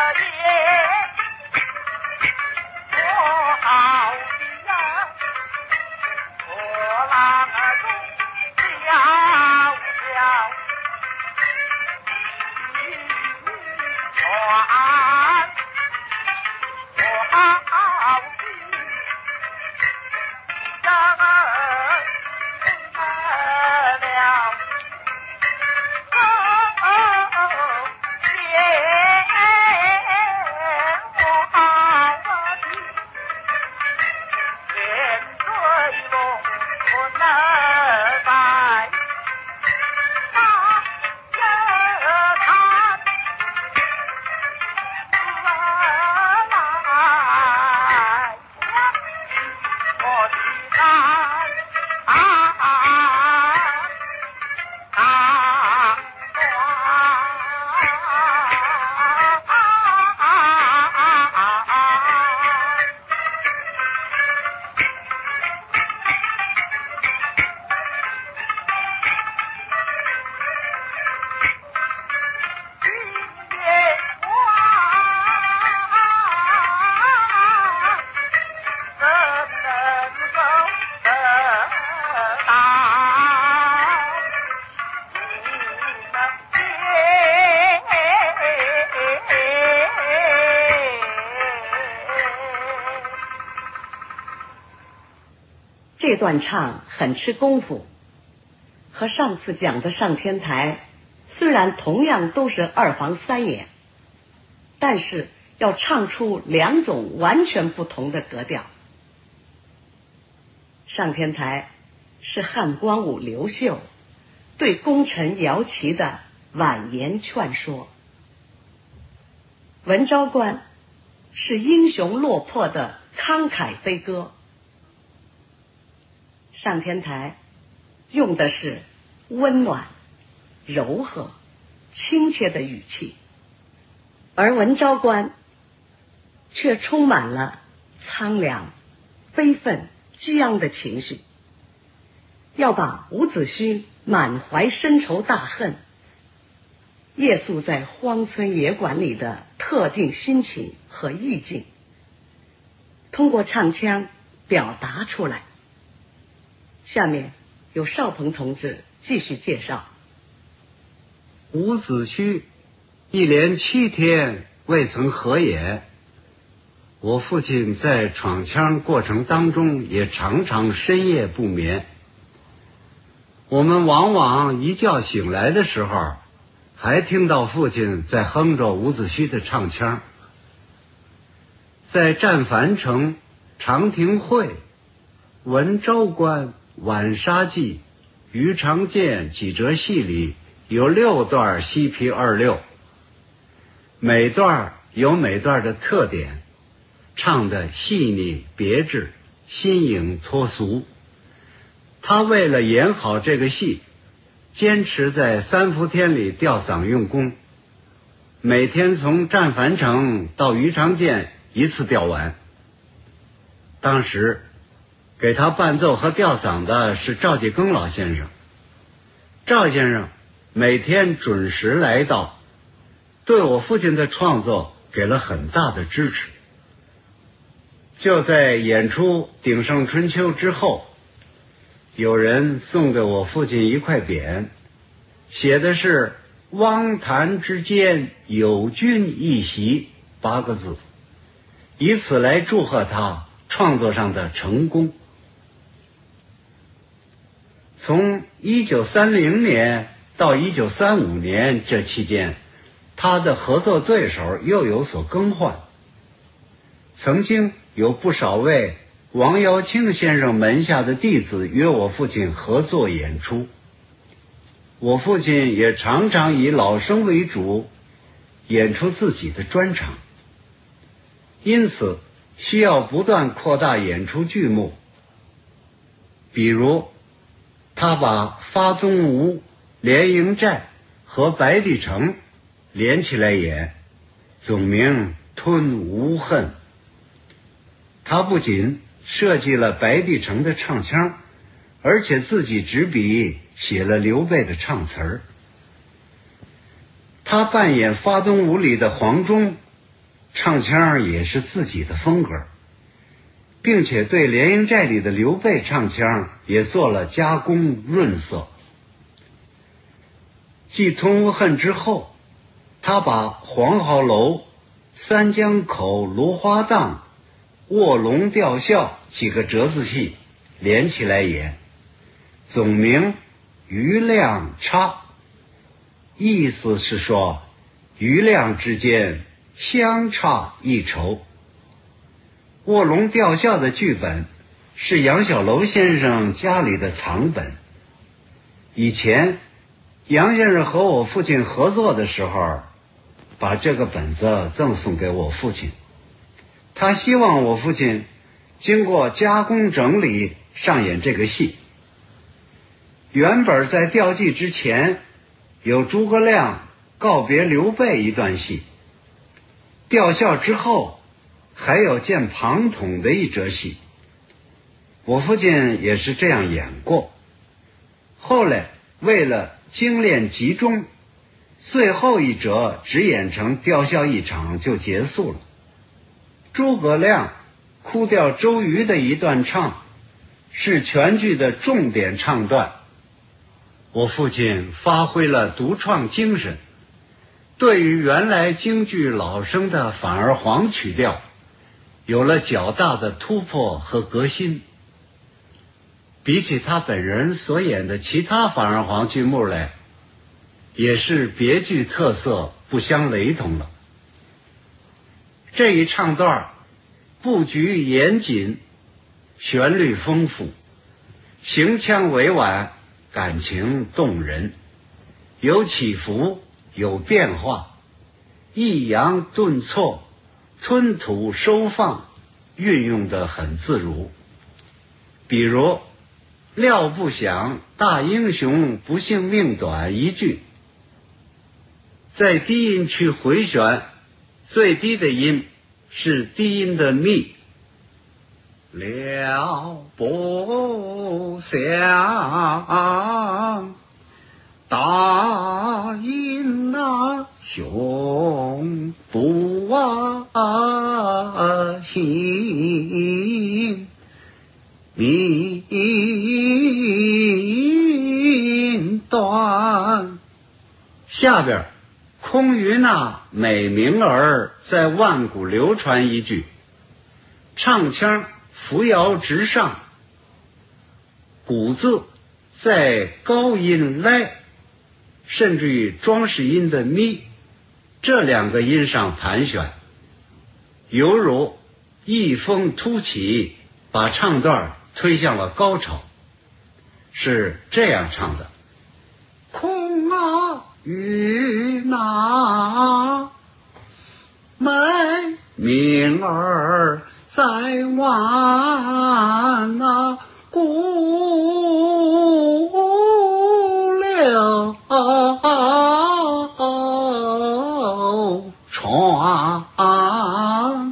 这段唱很吃功夫，和上次讲的上天台虽然同样都是二房三眼，但是要唱出两种完全不同的格调。上天台是汉光武刘秀对功臣姚琦的婉言劝说，文昭关是英雄落魄的慷慨悲歌。上天台用的是温暖、柔和、亲切的语气，而文昭关却充满了苍凉、悲愤、激昂的情绪，要把伍子胥满怀深仇大恨夜宿在荒村野馆里的特定心情和意境，通过唱腔表达出来。下面由邵鹏同志继续介绍。 伍子胥一连七天未曾合眼，我父亲在闯枪过程当中也常常深夜不眠。我们往往一觉醒来的时候，还听到父亲在哼着伍子胥的唱腔。在战樊城、长亭会、文昭关、晚沙记、余长剑几折戏里有六段西皮二六，每段有每段的特点，唱得细腻别致，新颖脱俗。他为了演好这个戏，坚持在三伏天里吊嗓用功，每天从战樊城到余长剑一次吊完。当时给他伴奏和吊嗓的是赵继庚老先生。赵先生每天准时来到，对我父亲的创作给了很大的支持。就在演出《鼎盛春秋》之后，有人送给我父亲一块匾，写的是汪谭之间有君一席八个字，以此来祝贺他创作上的成功。从一九三零年到一九三五年这期间，他的合作对手又有所更换。曾经有不少位王耀庆先生门下的弟子约我父亲合作演出，我父亲也常常以老生为主，演出自己的专场，因此需要不断扩大演出剧目。比如他把发东吴、连营寨和白帝城连起来演，总名吞吴恨。他不仅设计了白帝城的唱腔，而且自己执笔写了刘备的唱词儿。他扮演发东吴里的黄忠， 唱腔也是自己的风格，并且对连营寨里的刘备唱腔也做了加工润色。继吞吴恨之后，他把黄壕楼、三江口、芦花荡、卧龙吊孝几个折子戏连起来演，总名余亮差，意思是说余亮之间相差一筹。卧龙吊孝的剧本是杨小楼先生家里的藏本，以前杨先生和我父亲合作的时候，把这个本子赠送给我父亲，他希望我父亲经过加工整理上演这个戏。原本在吊祭之前有诸葛亮告别刘备一段戏，吊孝之后还有见庞统的一折戏，我父亲也是这样演过。后来为了精炼集中，最后一折只演成吊孝一场就结束了。诸葛亮哭吊周瑜的一段唱是全剧的重点唱段，我父亲发挥了独创精神，对于原来京剧老生的反而黄曲调有了较大的突破和革新。比起他本人所演的其他反而黄剧目来，也是别具特色，不相雷同了。这一唱段布局严谨，旋律丰富，行腔委婉，感情动人，有起伏，有变化，抑扬顿挫，吞吐收放，运用得很自如。比如料不想大英雄不幸命短一句，在低音区回旋，最低的音是低音的咪，料不想大英啊雄不啊幸命短。下边空余那美名儿在万古流传一句，唱腔扶摇直上，鼓字在高音来，甚至于装饰音的咪这两个音上盘旋，犹如一风突起，把唱段推向了高潮。是这样唱的：空啊与那美名儿在万那古流传。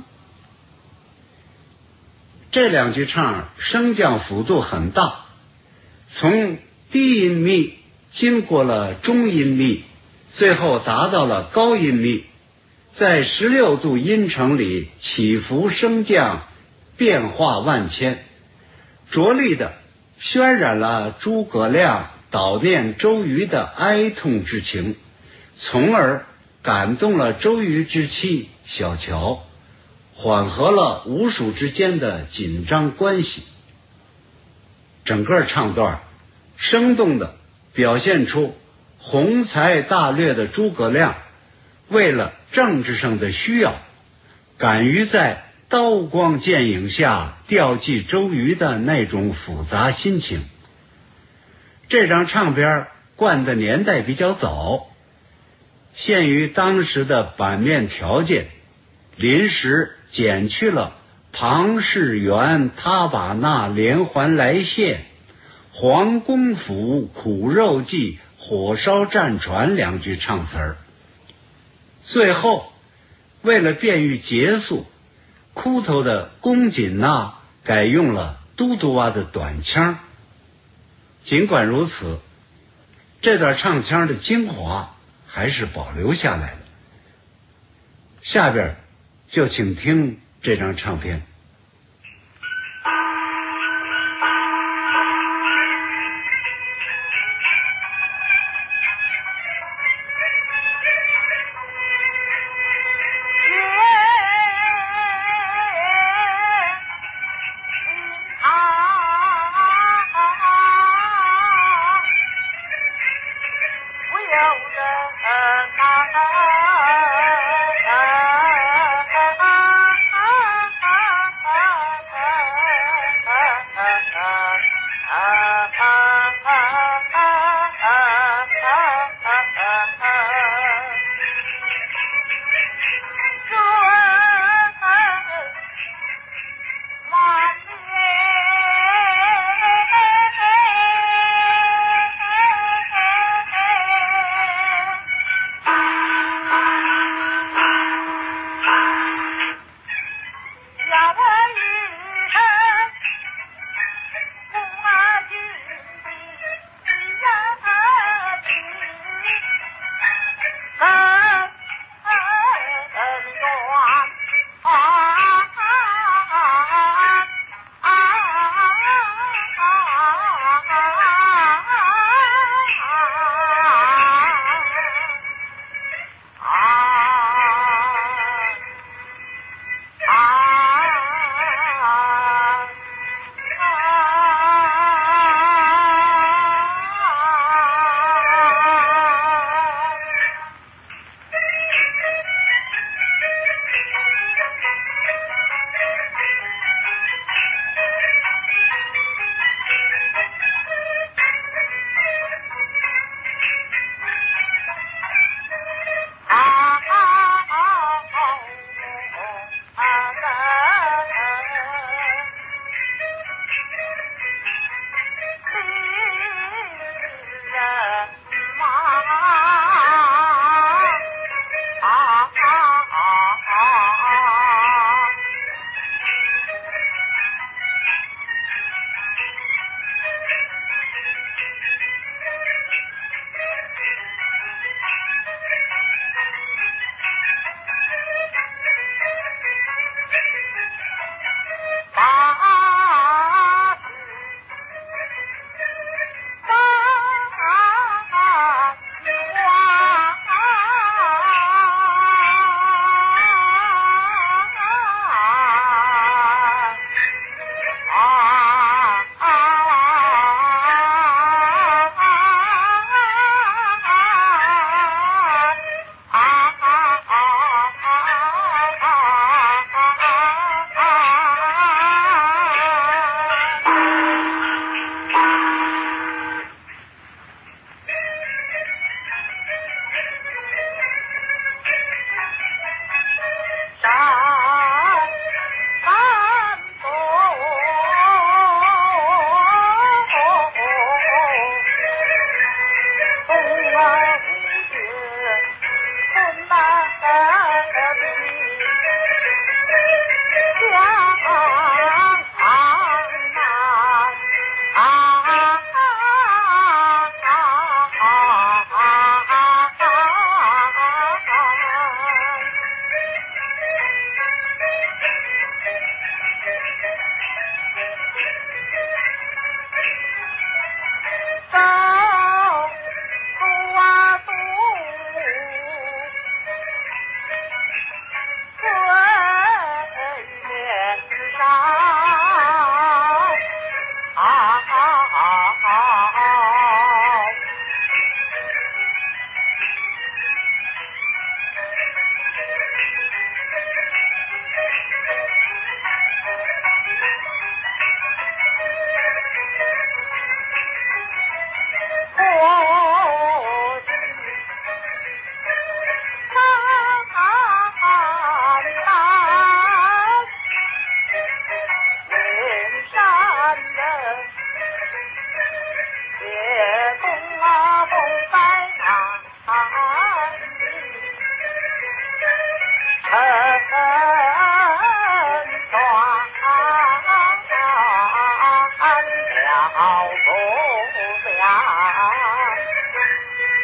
这两句唱升降幅度很大，从低音咪经过了中音咪，最后达到了高音咪，在十六度音程里起伏升降，变化万千，着力的渲染了诸葛亮悼念周瑜的哀痛之情，从而感动了周瑜之妻小乔，缓和了吴蜀之间的紧张关系。整个唱段生动地表现出宏才大略的诸葛亮为了政治上的需要，敢于在刀光剑影下吊祭周瑜的那种复杂心情。这张唱片灌的年代比较早，限于当时的版面条件，临时减去了庞士元他把那连环来献、黄公府苦肉计、火烧战船两句唱词儿。最后为了便于结束，哭头的宫锦呐改用了嘟嘟哇的短腔。尽管如此，这段唱腔的精华还是保留下来了。下边就请听这张唱片。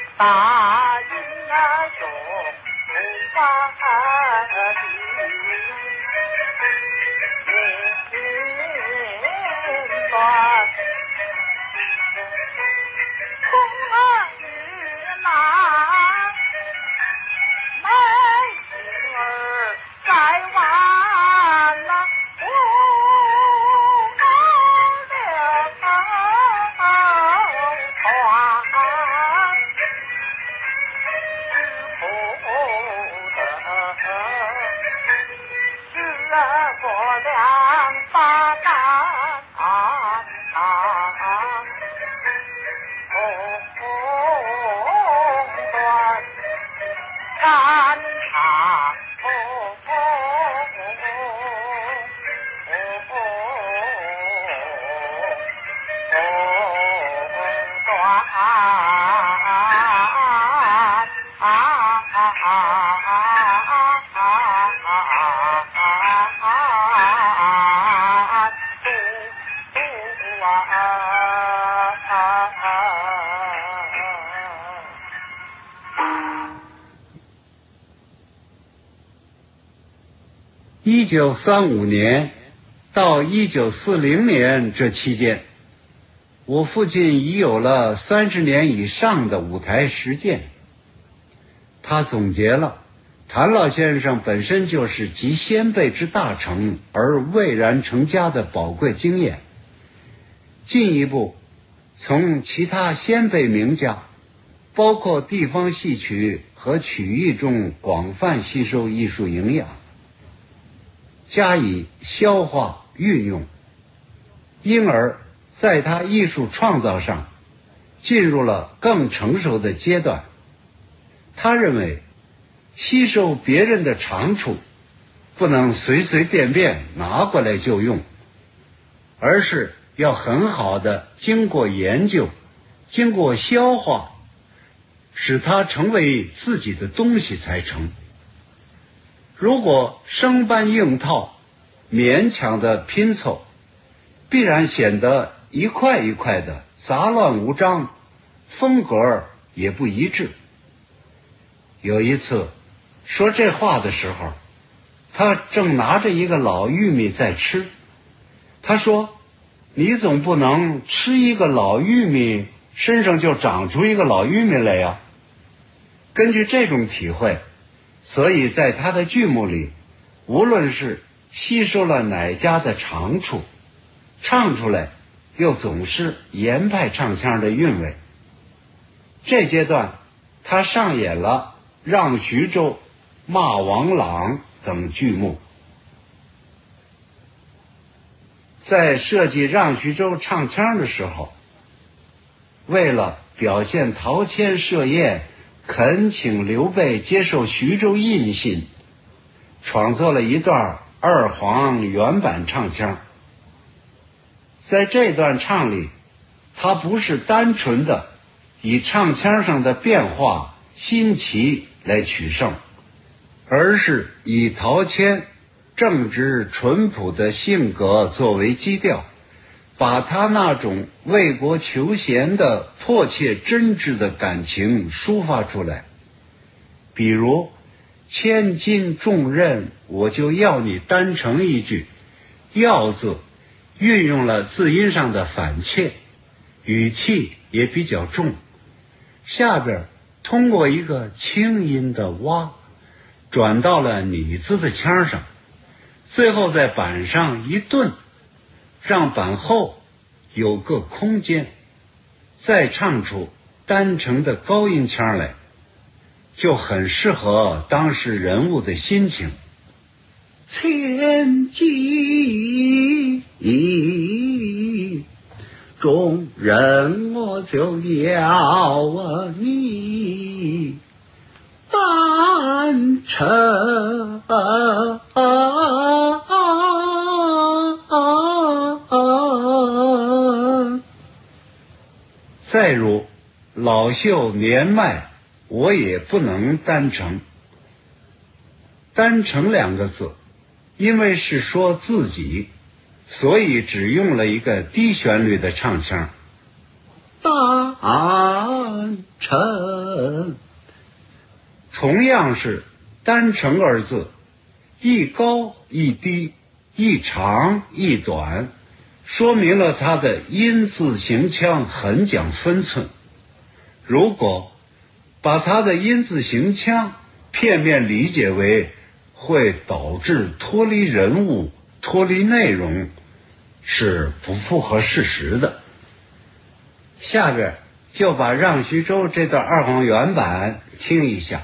大音啊，说不完的。 把担啊红端干茶红一九三五年到一九四零年这期间，我父亲已有了三十年以上的舞台实践。他总结了谭老先生本身就是集先辈之大成而蔚然成家的宝贵经验，进一步从其他先辈名家，包括地方戏曲和曲艺中广泛吸收艺术营养，加以消化运用，因而在他艺术创造上进入了更成熟的阶段。他认为吸收别人的长处不能随随便便拿过来就用，而是要很好的经过研究，经过消化，使它成为自己的东西才成。如果生搬硬套，勉强的拼凑，必然显得一块一块的杂乱无章，风格也不一致。有一次说这话的时候，他正拿着一个老玉米在吃。他说，你总不能吃一个老玉米身上就长出一个老玉米来呀。根据这种体会，所以在他的剧目里，无论是吸收了哪家的长处，唱出来又总是严派唱腔的韵味。这阶段他上演了让徐州、骂王朗等剧目。在设计让徐州唱腔的时候，为了表现陶谦设宴恳请刘备接受徐州印信，创作了一段二黄原版唱腔。在这段唱里，他不是单纯的以唱腔上的变化新奇来取胜，而是以陶谦正直淳朴的性格作为基调，把他那种为国求贤的迫切真挚的感情抒发出来。比如千斤重任我就要你担成一句，要字运用了字音上的反切，语气也比较重，下边通过一个轻音的哇转到了你字的腔上，最后在板上一顿，让板后有个空间，再唱出单程的高音腔来，就很适合当时人物的心情。千金重任我就要你担成，再如老秀年迈我也不能担成。担成两个字因为是说自己，所以只用了一个低旋律的唱腔，担成。同样是担成二字，一高一低，一长一短，说明了它的音字形腔很讲分寸。如果把它的音字形腔片面理解为会导致脱离人物、脱离内容，是不符合事实的。下边就把让徐州这段二黄原版听一下。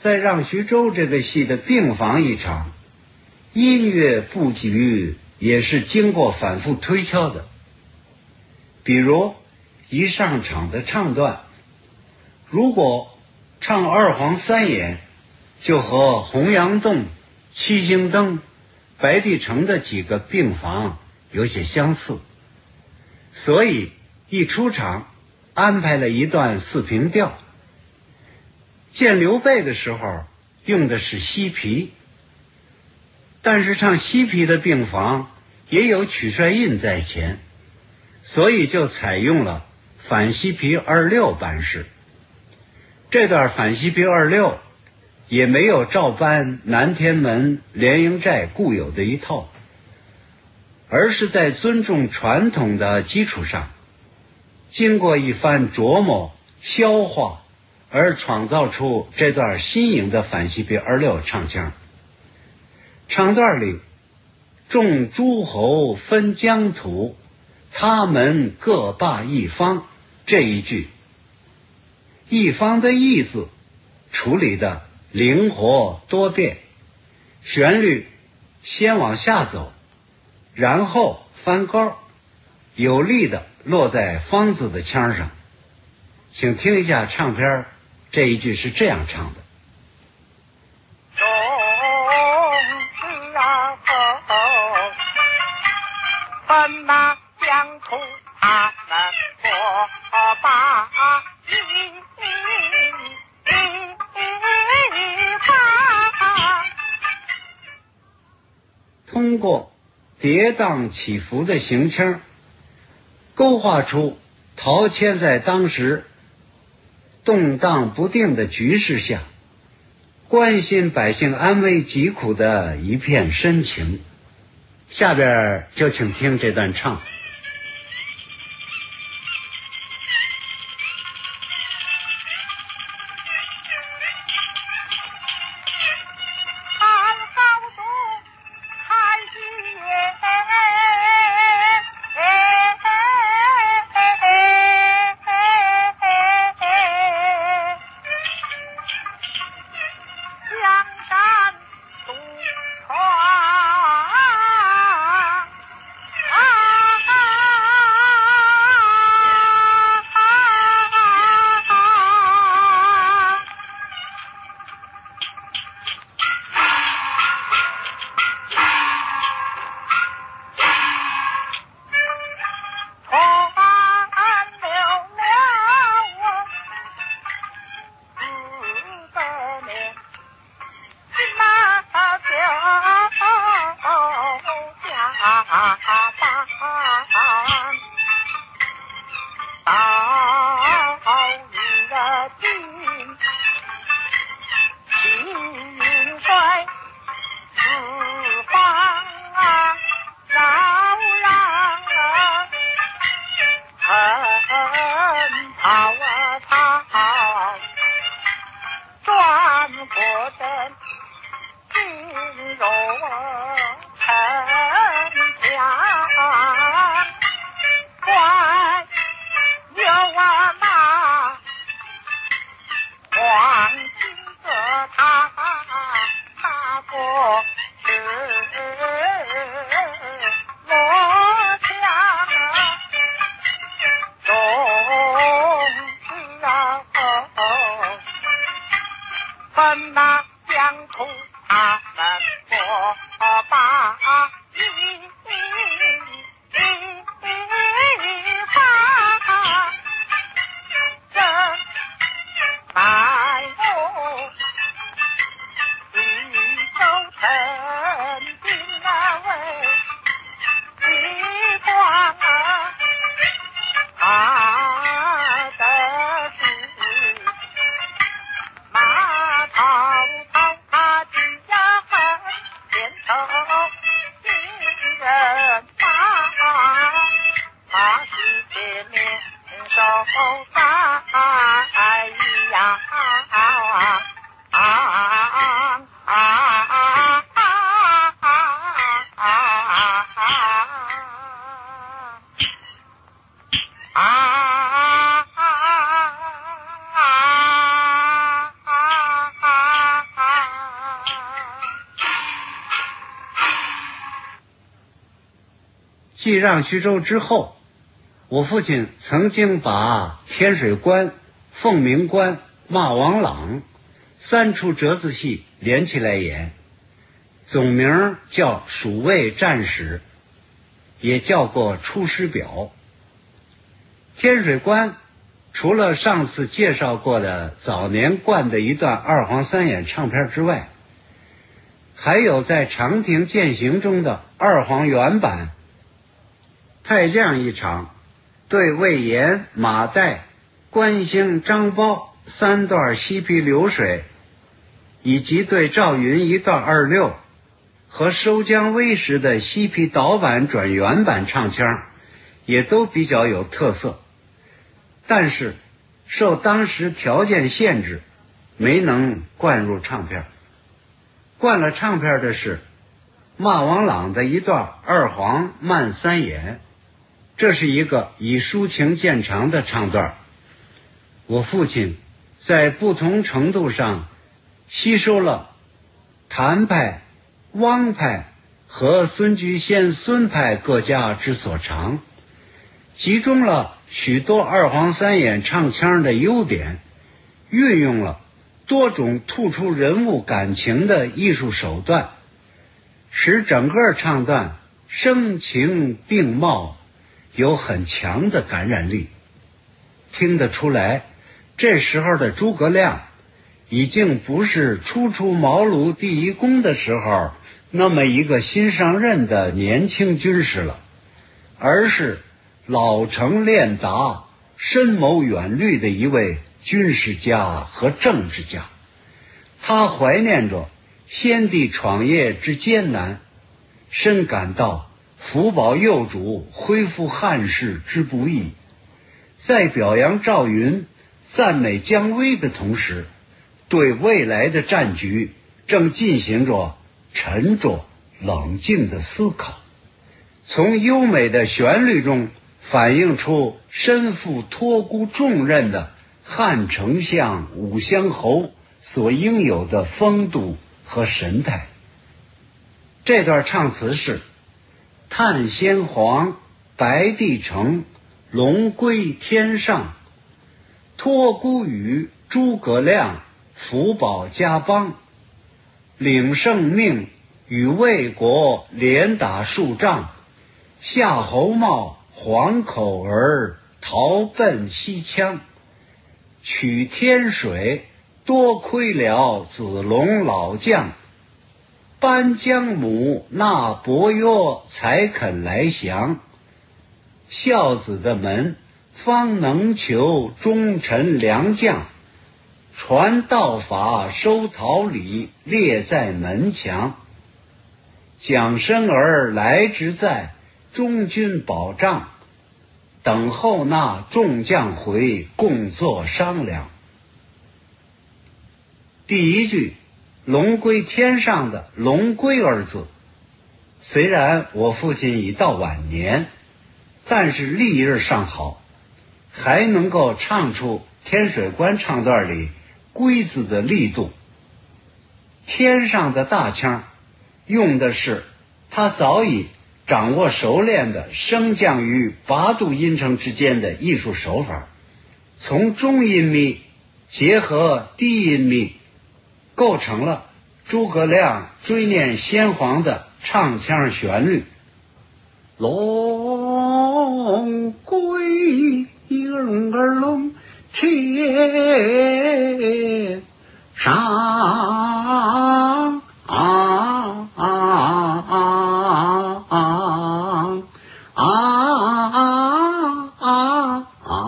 在让徐州这个戏的病房一场，音乐布局也是经过反复推敲的。比如一上场的唱段，如果唱二黄三眼，就和洪阳洞、七星灯、白帝城的几个病房有些相似，所以一出场安排了一段四平调。见刘备的时候用的是西皮，但是唱西皮的病房也有曲帅印在前，所以就采用了反西皮二六班式。这段反西皮二六也没有照搬南天门连营寨固有的一套，而是在尊重传统的基础上，经过一番琢磨消化，而创造出这段新颖的反西皮二六唱腔。唱段里众诸侯分疆土，他们各霸一方，这一句一方的意字处理的灵活多变，旋律先往下走，然后翻高，有力的落在方字的腔上。请听一下唱片，这一句是这样唱的： 众诸侯分那疆土，他们各霸一方。 通过跌宕起伏的行腔，勾画出陶谦在当时动荡不定的局势下，关心百姓安危疾苦的一片深情。下边就请听这段唱。 继让徐州之后，我父亲曾经把天水关、凤鸣关、骂王朗三出折子戏连起来演，总名叫《蜀卫战史》，也叫过《出师表》。天水关除了上次介绍过的早年灌的一段二黄三眼唱片之外，还有在长亭践行中的二黄原版太将一场，对魏延、马岱、关兴、张苞三段西皮流水，以及对赵云一段二六和收姜维时的西皮导版转原版唱腔，也都比较有特色。但是受当时条件限制，没能灌入唱片。灌了唱片的是骂王朗的一段二黄慢三眼，这是一个以抒情见长的唱段。我父亲在不同程度上吸收了谭派、汪派和孙菊仙孙派各家之所长，集中了许多二黄三眼唱腔的优点，运用了多种突出人物感情的艺术手段，使整个唱段声情并茂，有很强的感染力。听得出来，这时候的诸葛亮已经不是初出茅庐第一功的时候那么一个新上任的年轻军士了，而是老成练达、深谋远虑的一位军事家和政治家。他怀念着先帝创业之艰难，深感到辅保幼主恢复汉室之不易，在表扬赵云、赞美姜维的同时，对未来的战局正进行着沉着冷静的思考。从优美的旋律中反映出身负托孤重任的汉丞相武乡侯所应有的风度和神态。这段唱词是：叹先皇，白帝城，龙归天上，托孤于诸葛亮，辅保家邦，领圣命，与魏国连打数仗，夏侯茂黄口儿，逃奔西羌，取天水，多亏了子龙老将，班姜母纳伯约，才肯来降，孝子的门，方能求忠臣良将，传道法，收桃李，列在门墙，蒋申儿来之在，中军保障，等候那众将回，共作商量。第一句龙归天上的龙归二字，虽然我父亲已到晚年，但是力日尚好，还能够唱出天水关唱段里归字的力度。天上的大腔用的是他早已掌握熟练的升降于八度音程之间的艺术手法，从中音咪结合低音咪，构成了诸葛亮追念先皇的唱腔旋律。龙归应儿龙天上啊啊啊啊啊啊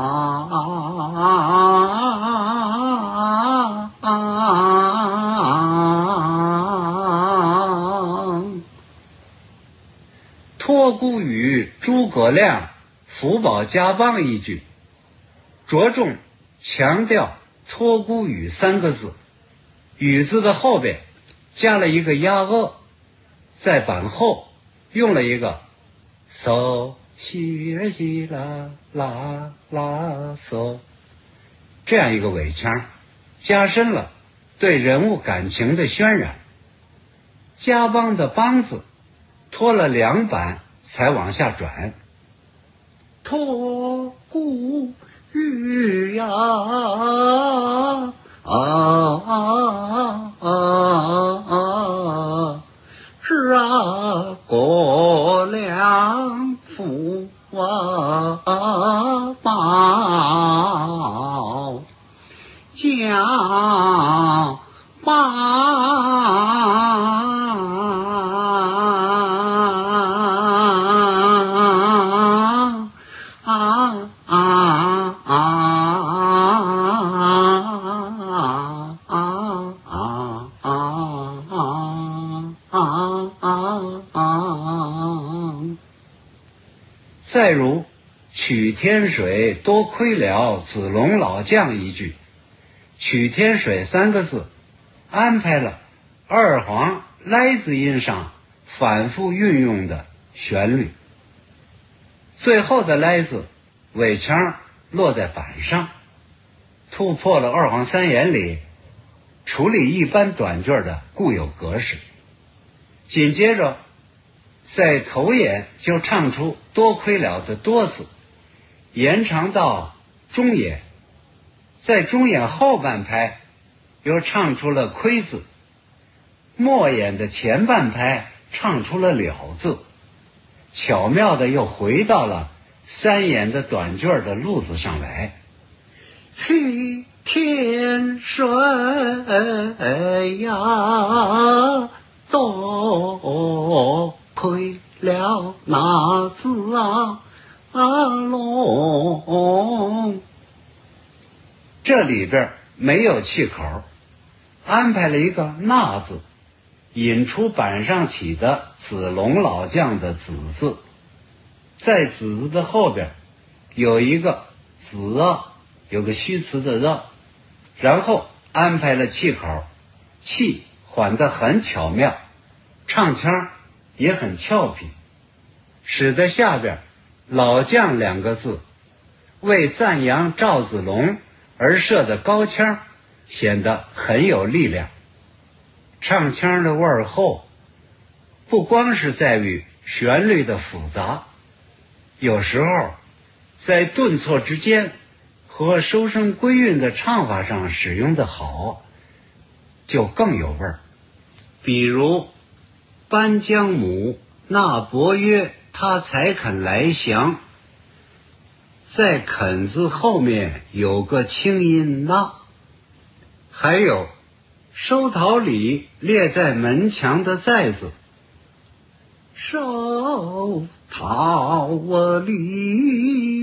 啊！托孤于诸葛亮，辅保家邦一句，着重强调托孤于三个字，语字的后边加了一个压额，在板后用了一个嗦西儿西啦啦啦嗦，这样一个尾腔，加深了对人物感情的渲染。家邦的邦字拖了两板才往下转。托孤玉呀，啊啊啊！是啊，过两副啊宝将再如取天水多亏了子龙老将一句，取天水三个字安排了二黄来字音上反复运用的旋律，最后的来字尾腔落在板上，突破了二黄三言里处理一般短句的固有格式。紧接着在头眼就唱出多亏了的多字，延长到中眼，在中眼后半拍又唱出了亏字，末眼的前半拍唱出了了字，巧妙的又回到了三眼的短句的路子上来。去天水呀，多亏了那字啊龙，这里边没有气口，安排了一个那字，引出板上起的子龙老将的子字，在子字的后边有一个子啊，有个虚词的的，然后安排了气口，气缓得很巧妙，唱腔也很俏皮，使得下边老将两个字为赞扬赵子龙而设的高腔显得很有力量。唱腔的味儿厚，不光是在于旋律的复杂，有时候在顿挫之间和收声归韵的唱法上使用的好，就更有味儿。比如班姜母那伯曰他才肯来降，在肯字后面有个清音那，还有收桃李列在门墙的在字，收桃李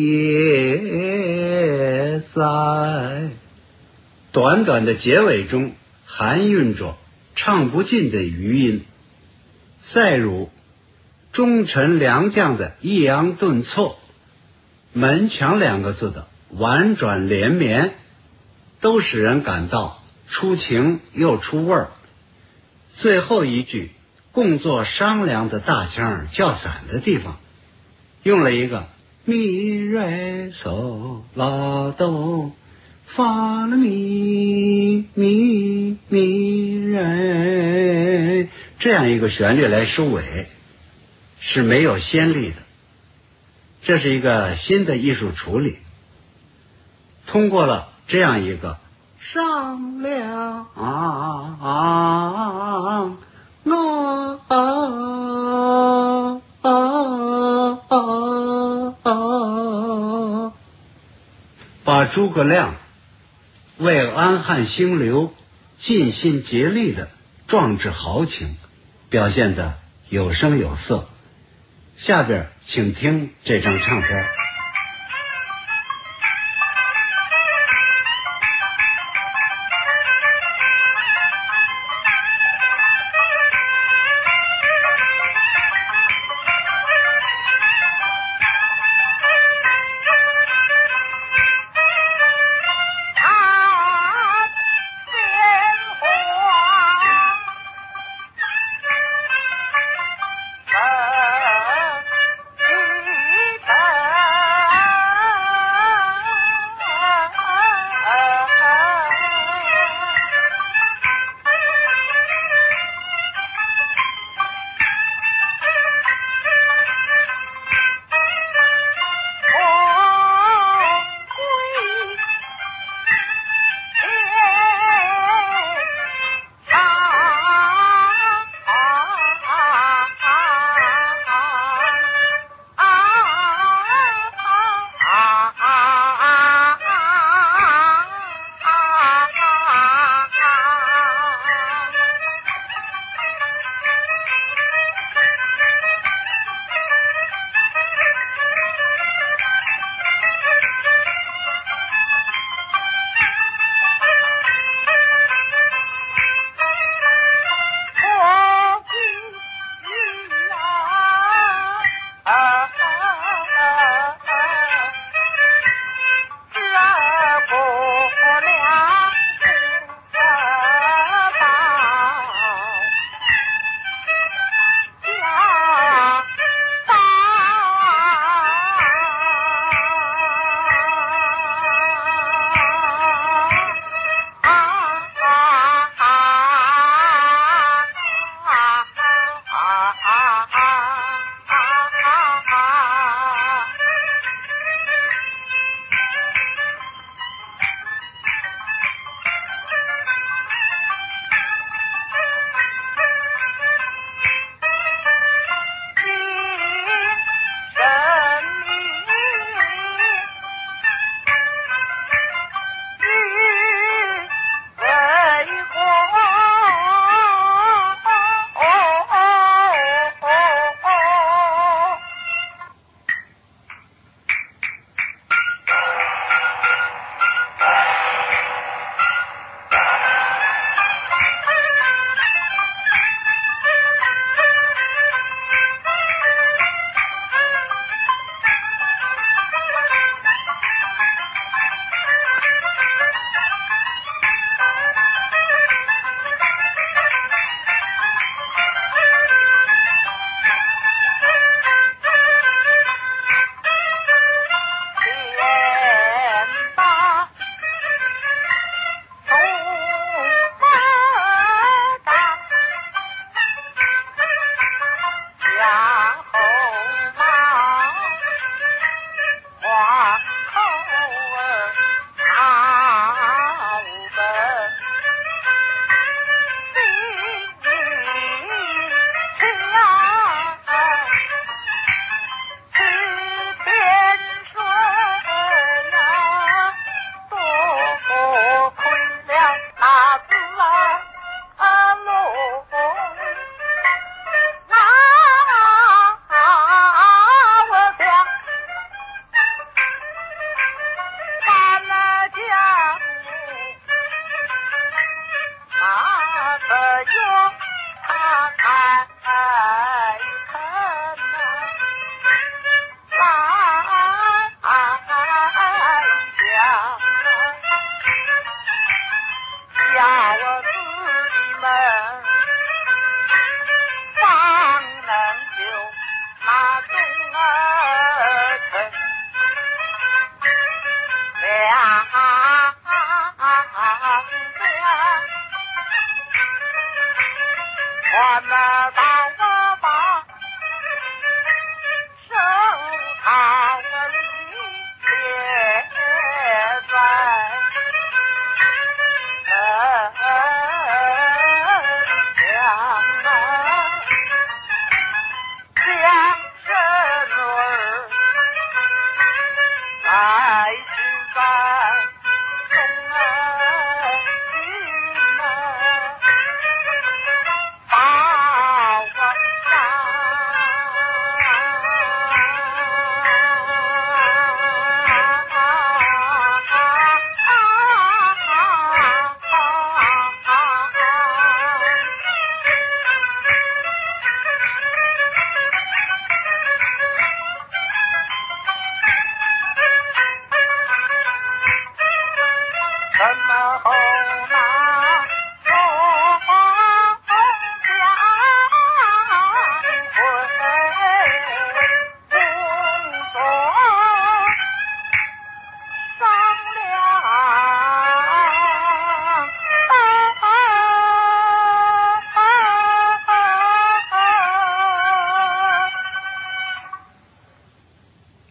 列在，短短的结尾中含蕴着唱不尽的余音。再如忠臣良将的抑扬顿挫，门墙两个字的婉转连绵，都使人感到出情又出味儿。最后一句共作商量的大腔较散的地方，用了一个咪瑞嗦拉哆发了咪咪咪瑞这样一个旋律来收尾，是没有先例的。这是一个新的艺术处理，通过了这样一个商量啊啊我啊啊啊，把诸葛亮为安汉兴刘尽心竭力的壮志豪情表现得有声有色。下边请听这张唱片。 啊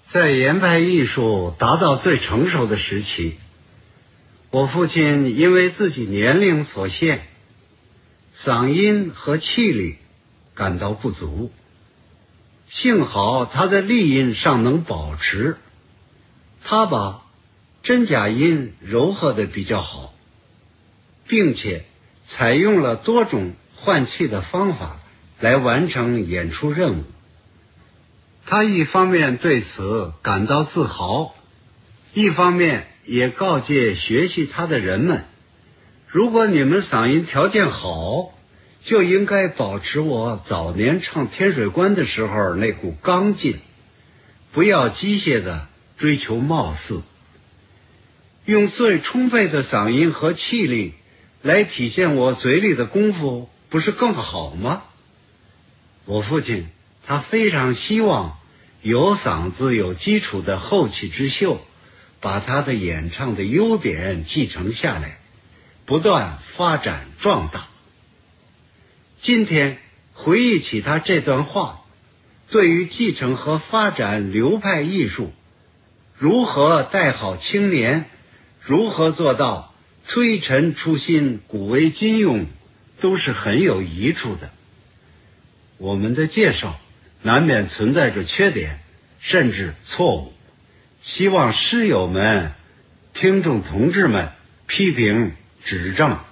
在言派艺术达到最成熟的时期，我父亲因为自己年龄所限，嗓音和气力感到不足，幸好他的立音尚能保持，他把真假音柔和的比较好，并且采用了多种换气的方法来完成演出任务。他一方面对此感到自豪，一方面也告诫学习他的人们，如果你们嗓音条件好，就应该保持我早年唱天水关的时候那股刚劲，不要机械的追求貌似，用最充沛的嗓音和气力来体现我嘴里的功夫，不是更好吗？我父亲他非常希望有嗓子有基础的后起之秀把他的演唱的优点继承下来，不断发展壮大。今天回忆起他这段话，对于继承和发展流派艺术，如何带好青年，如何做到推陈出新，古为今用，都是很有益处的。我们的介绍难免存在着缺点，甚至错误，希望师友们、听众同志们批评指正。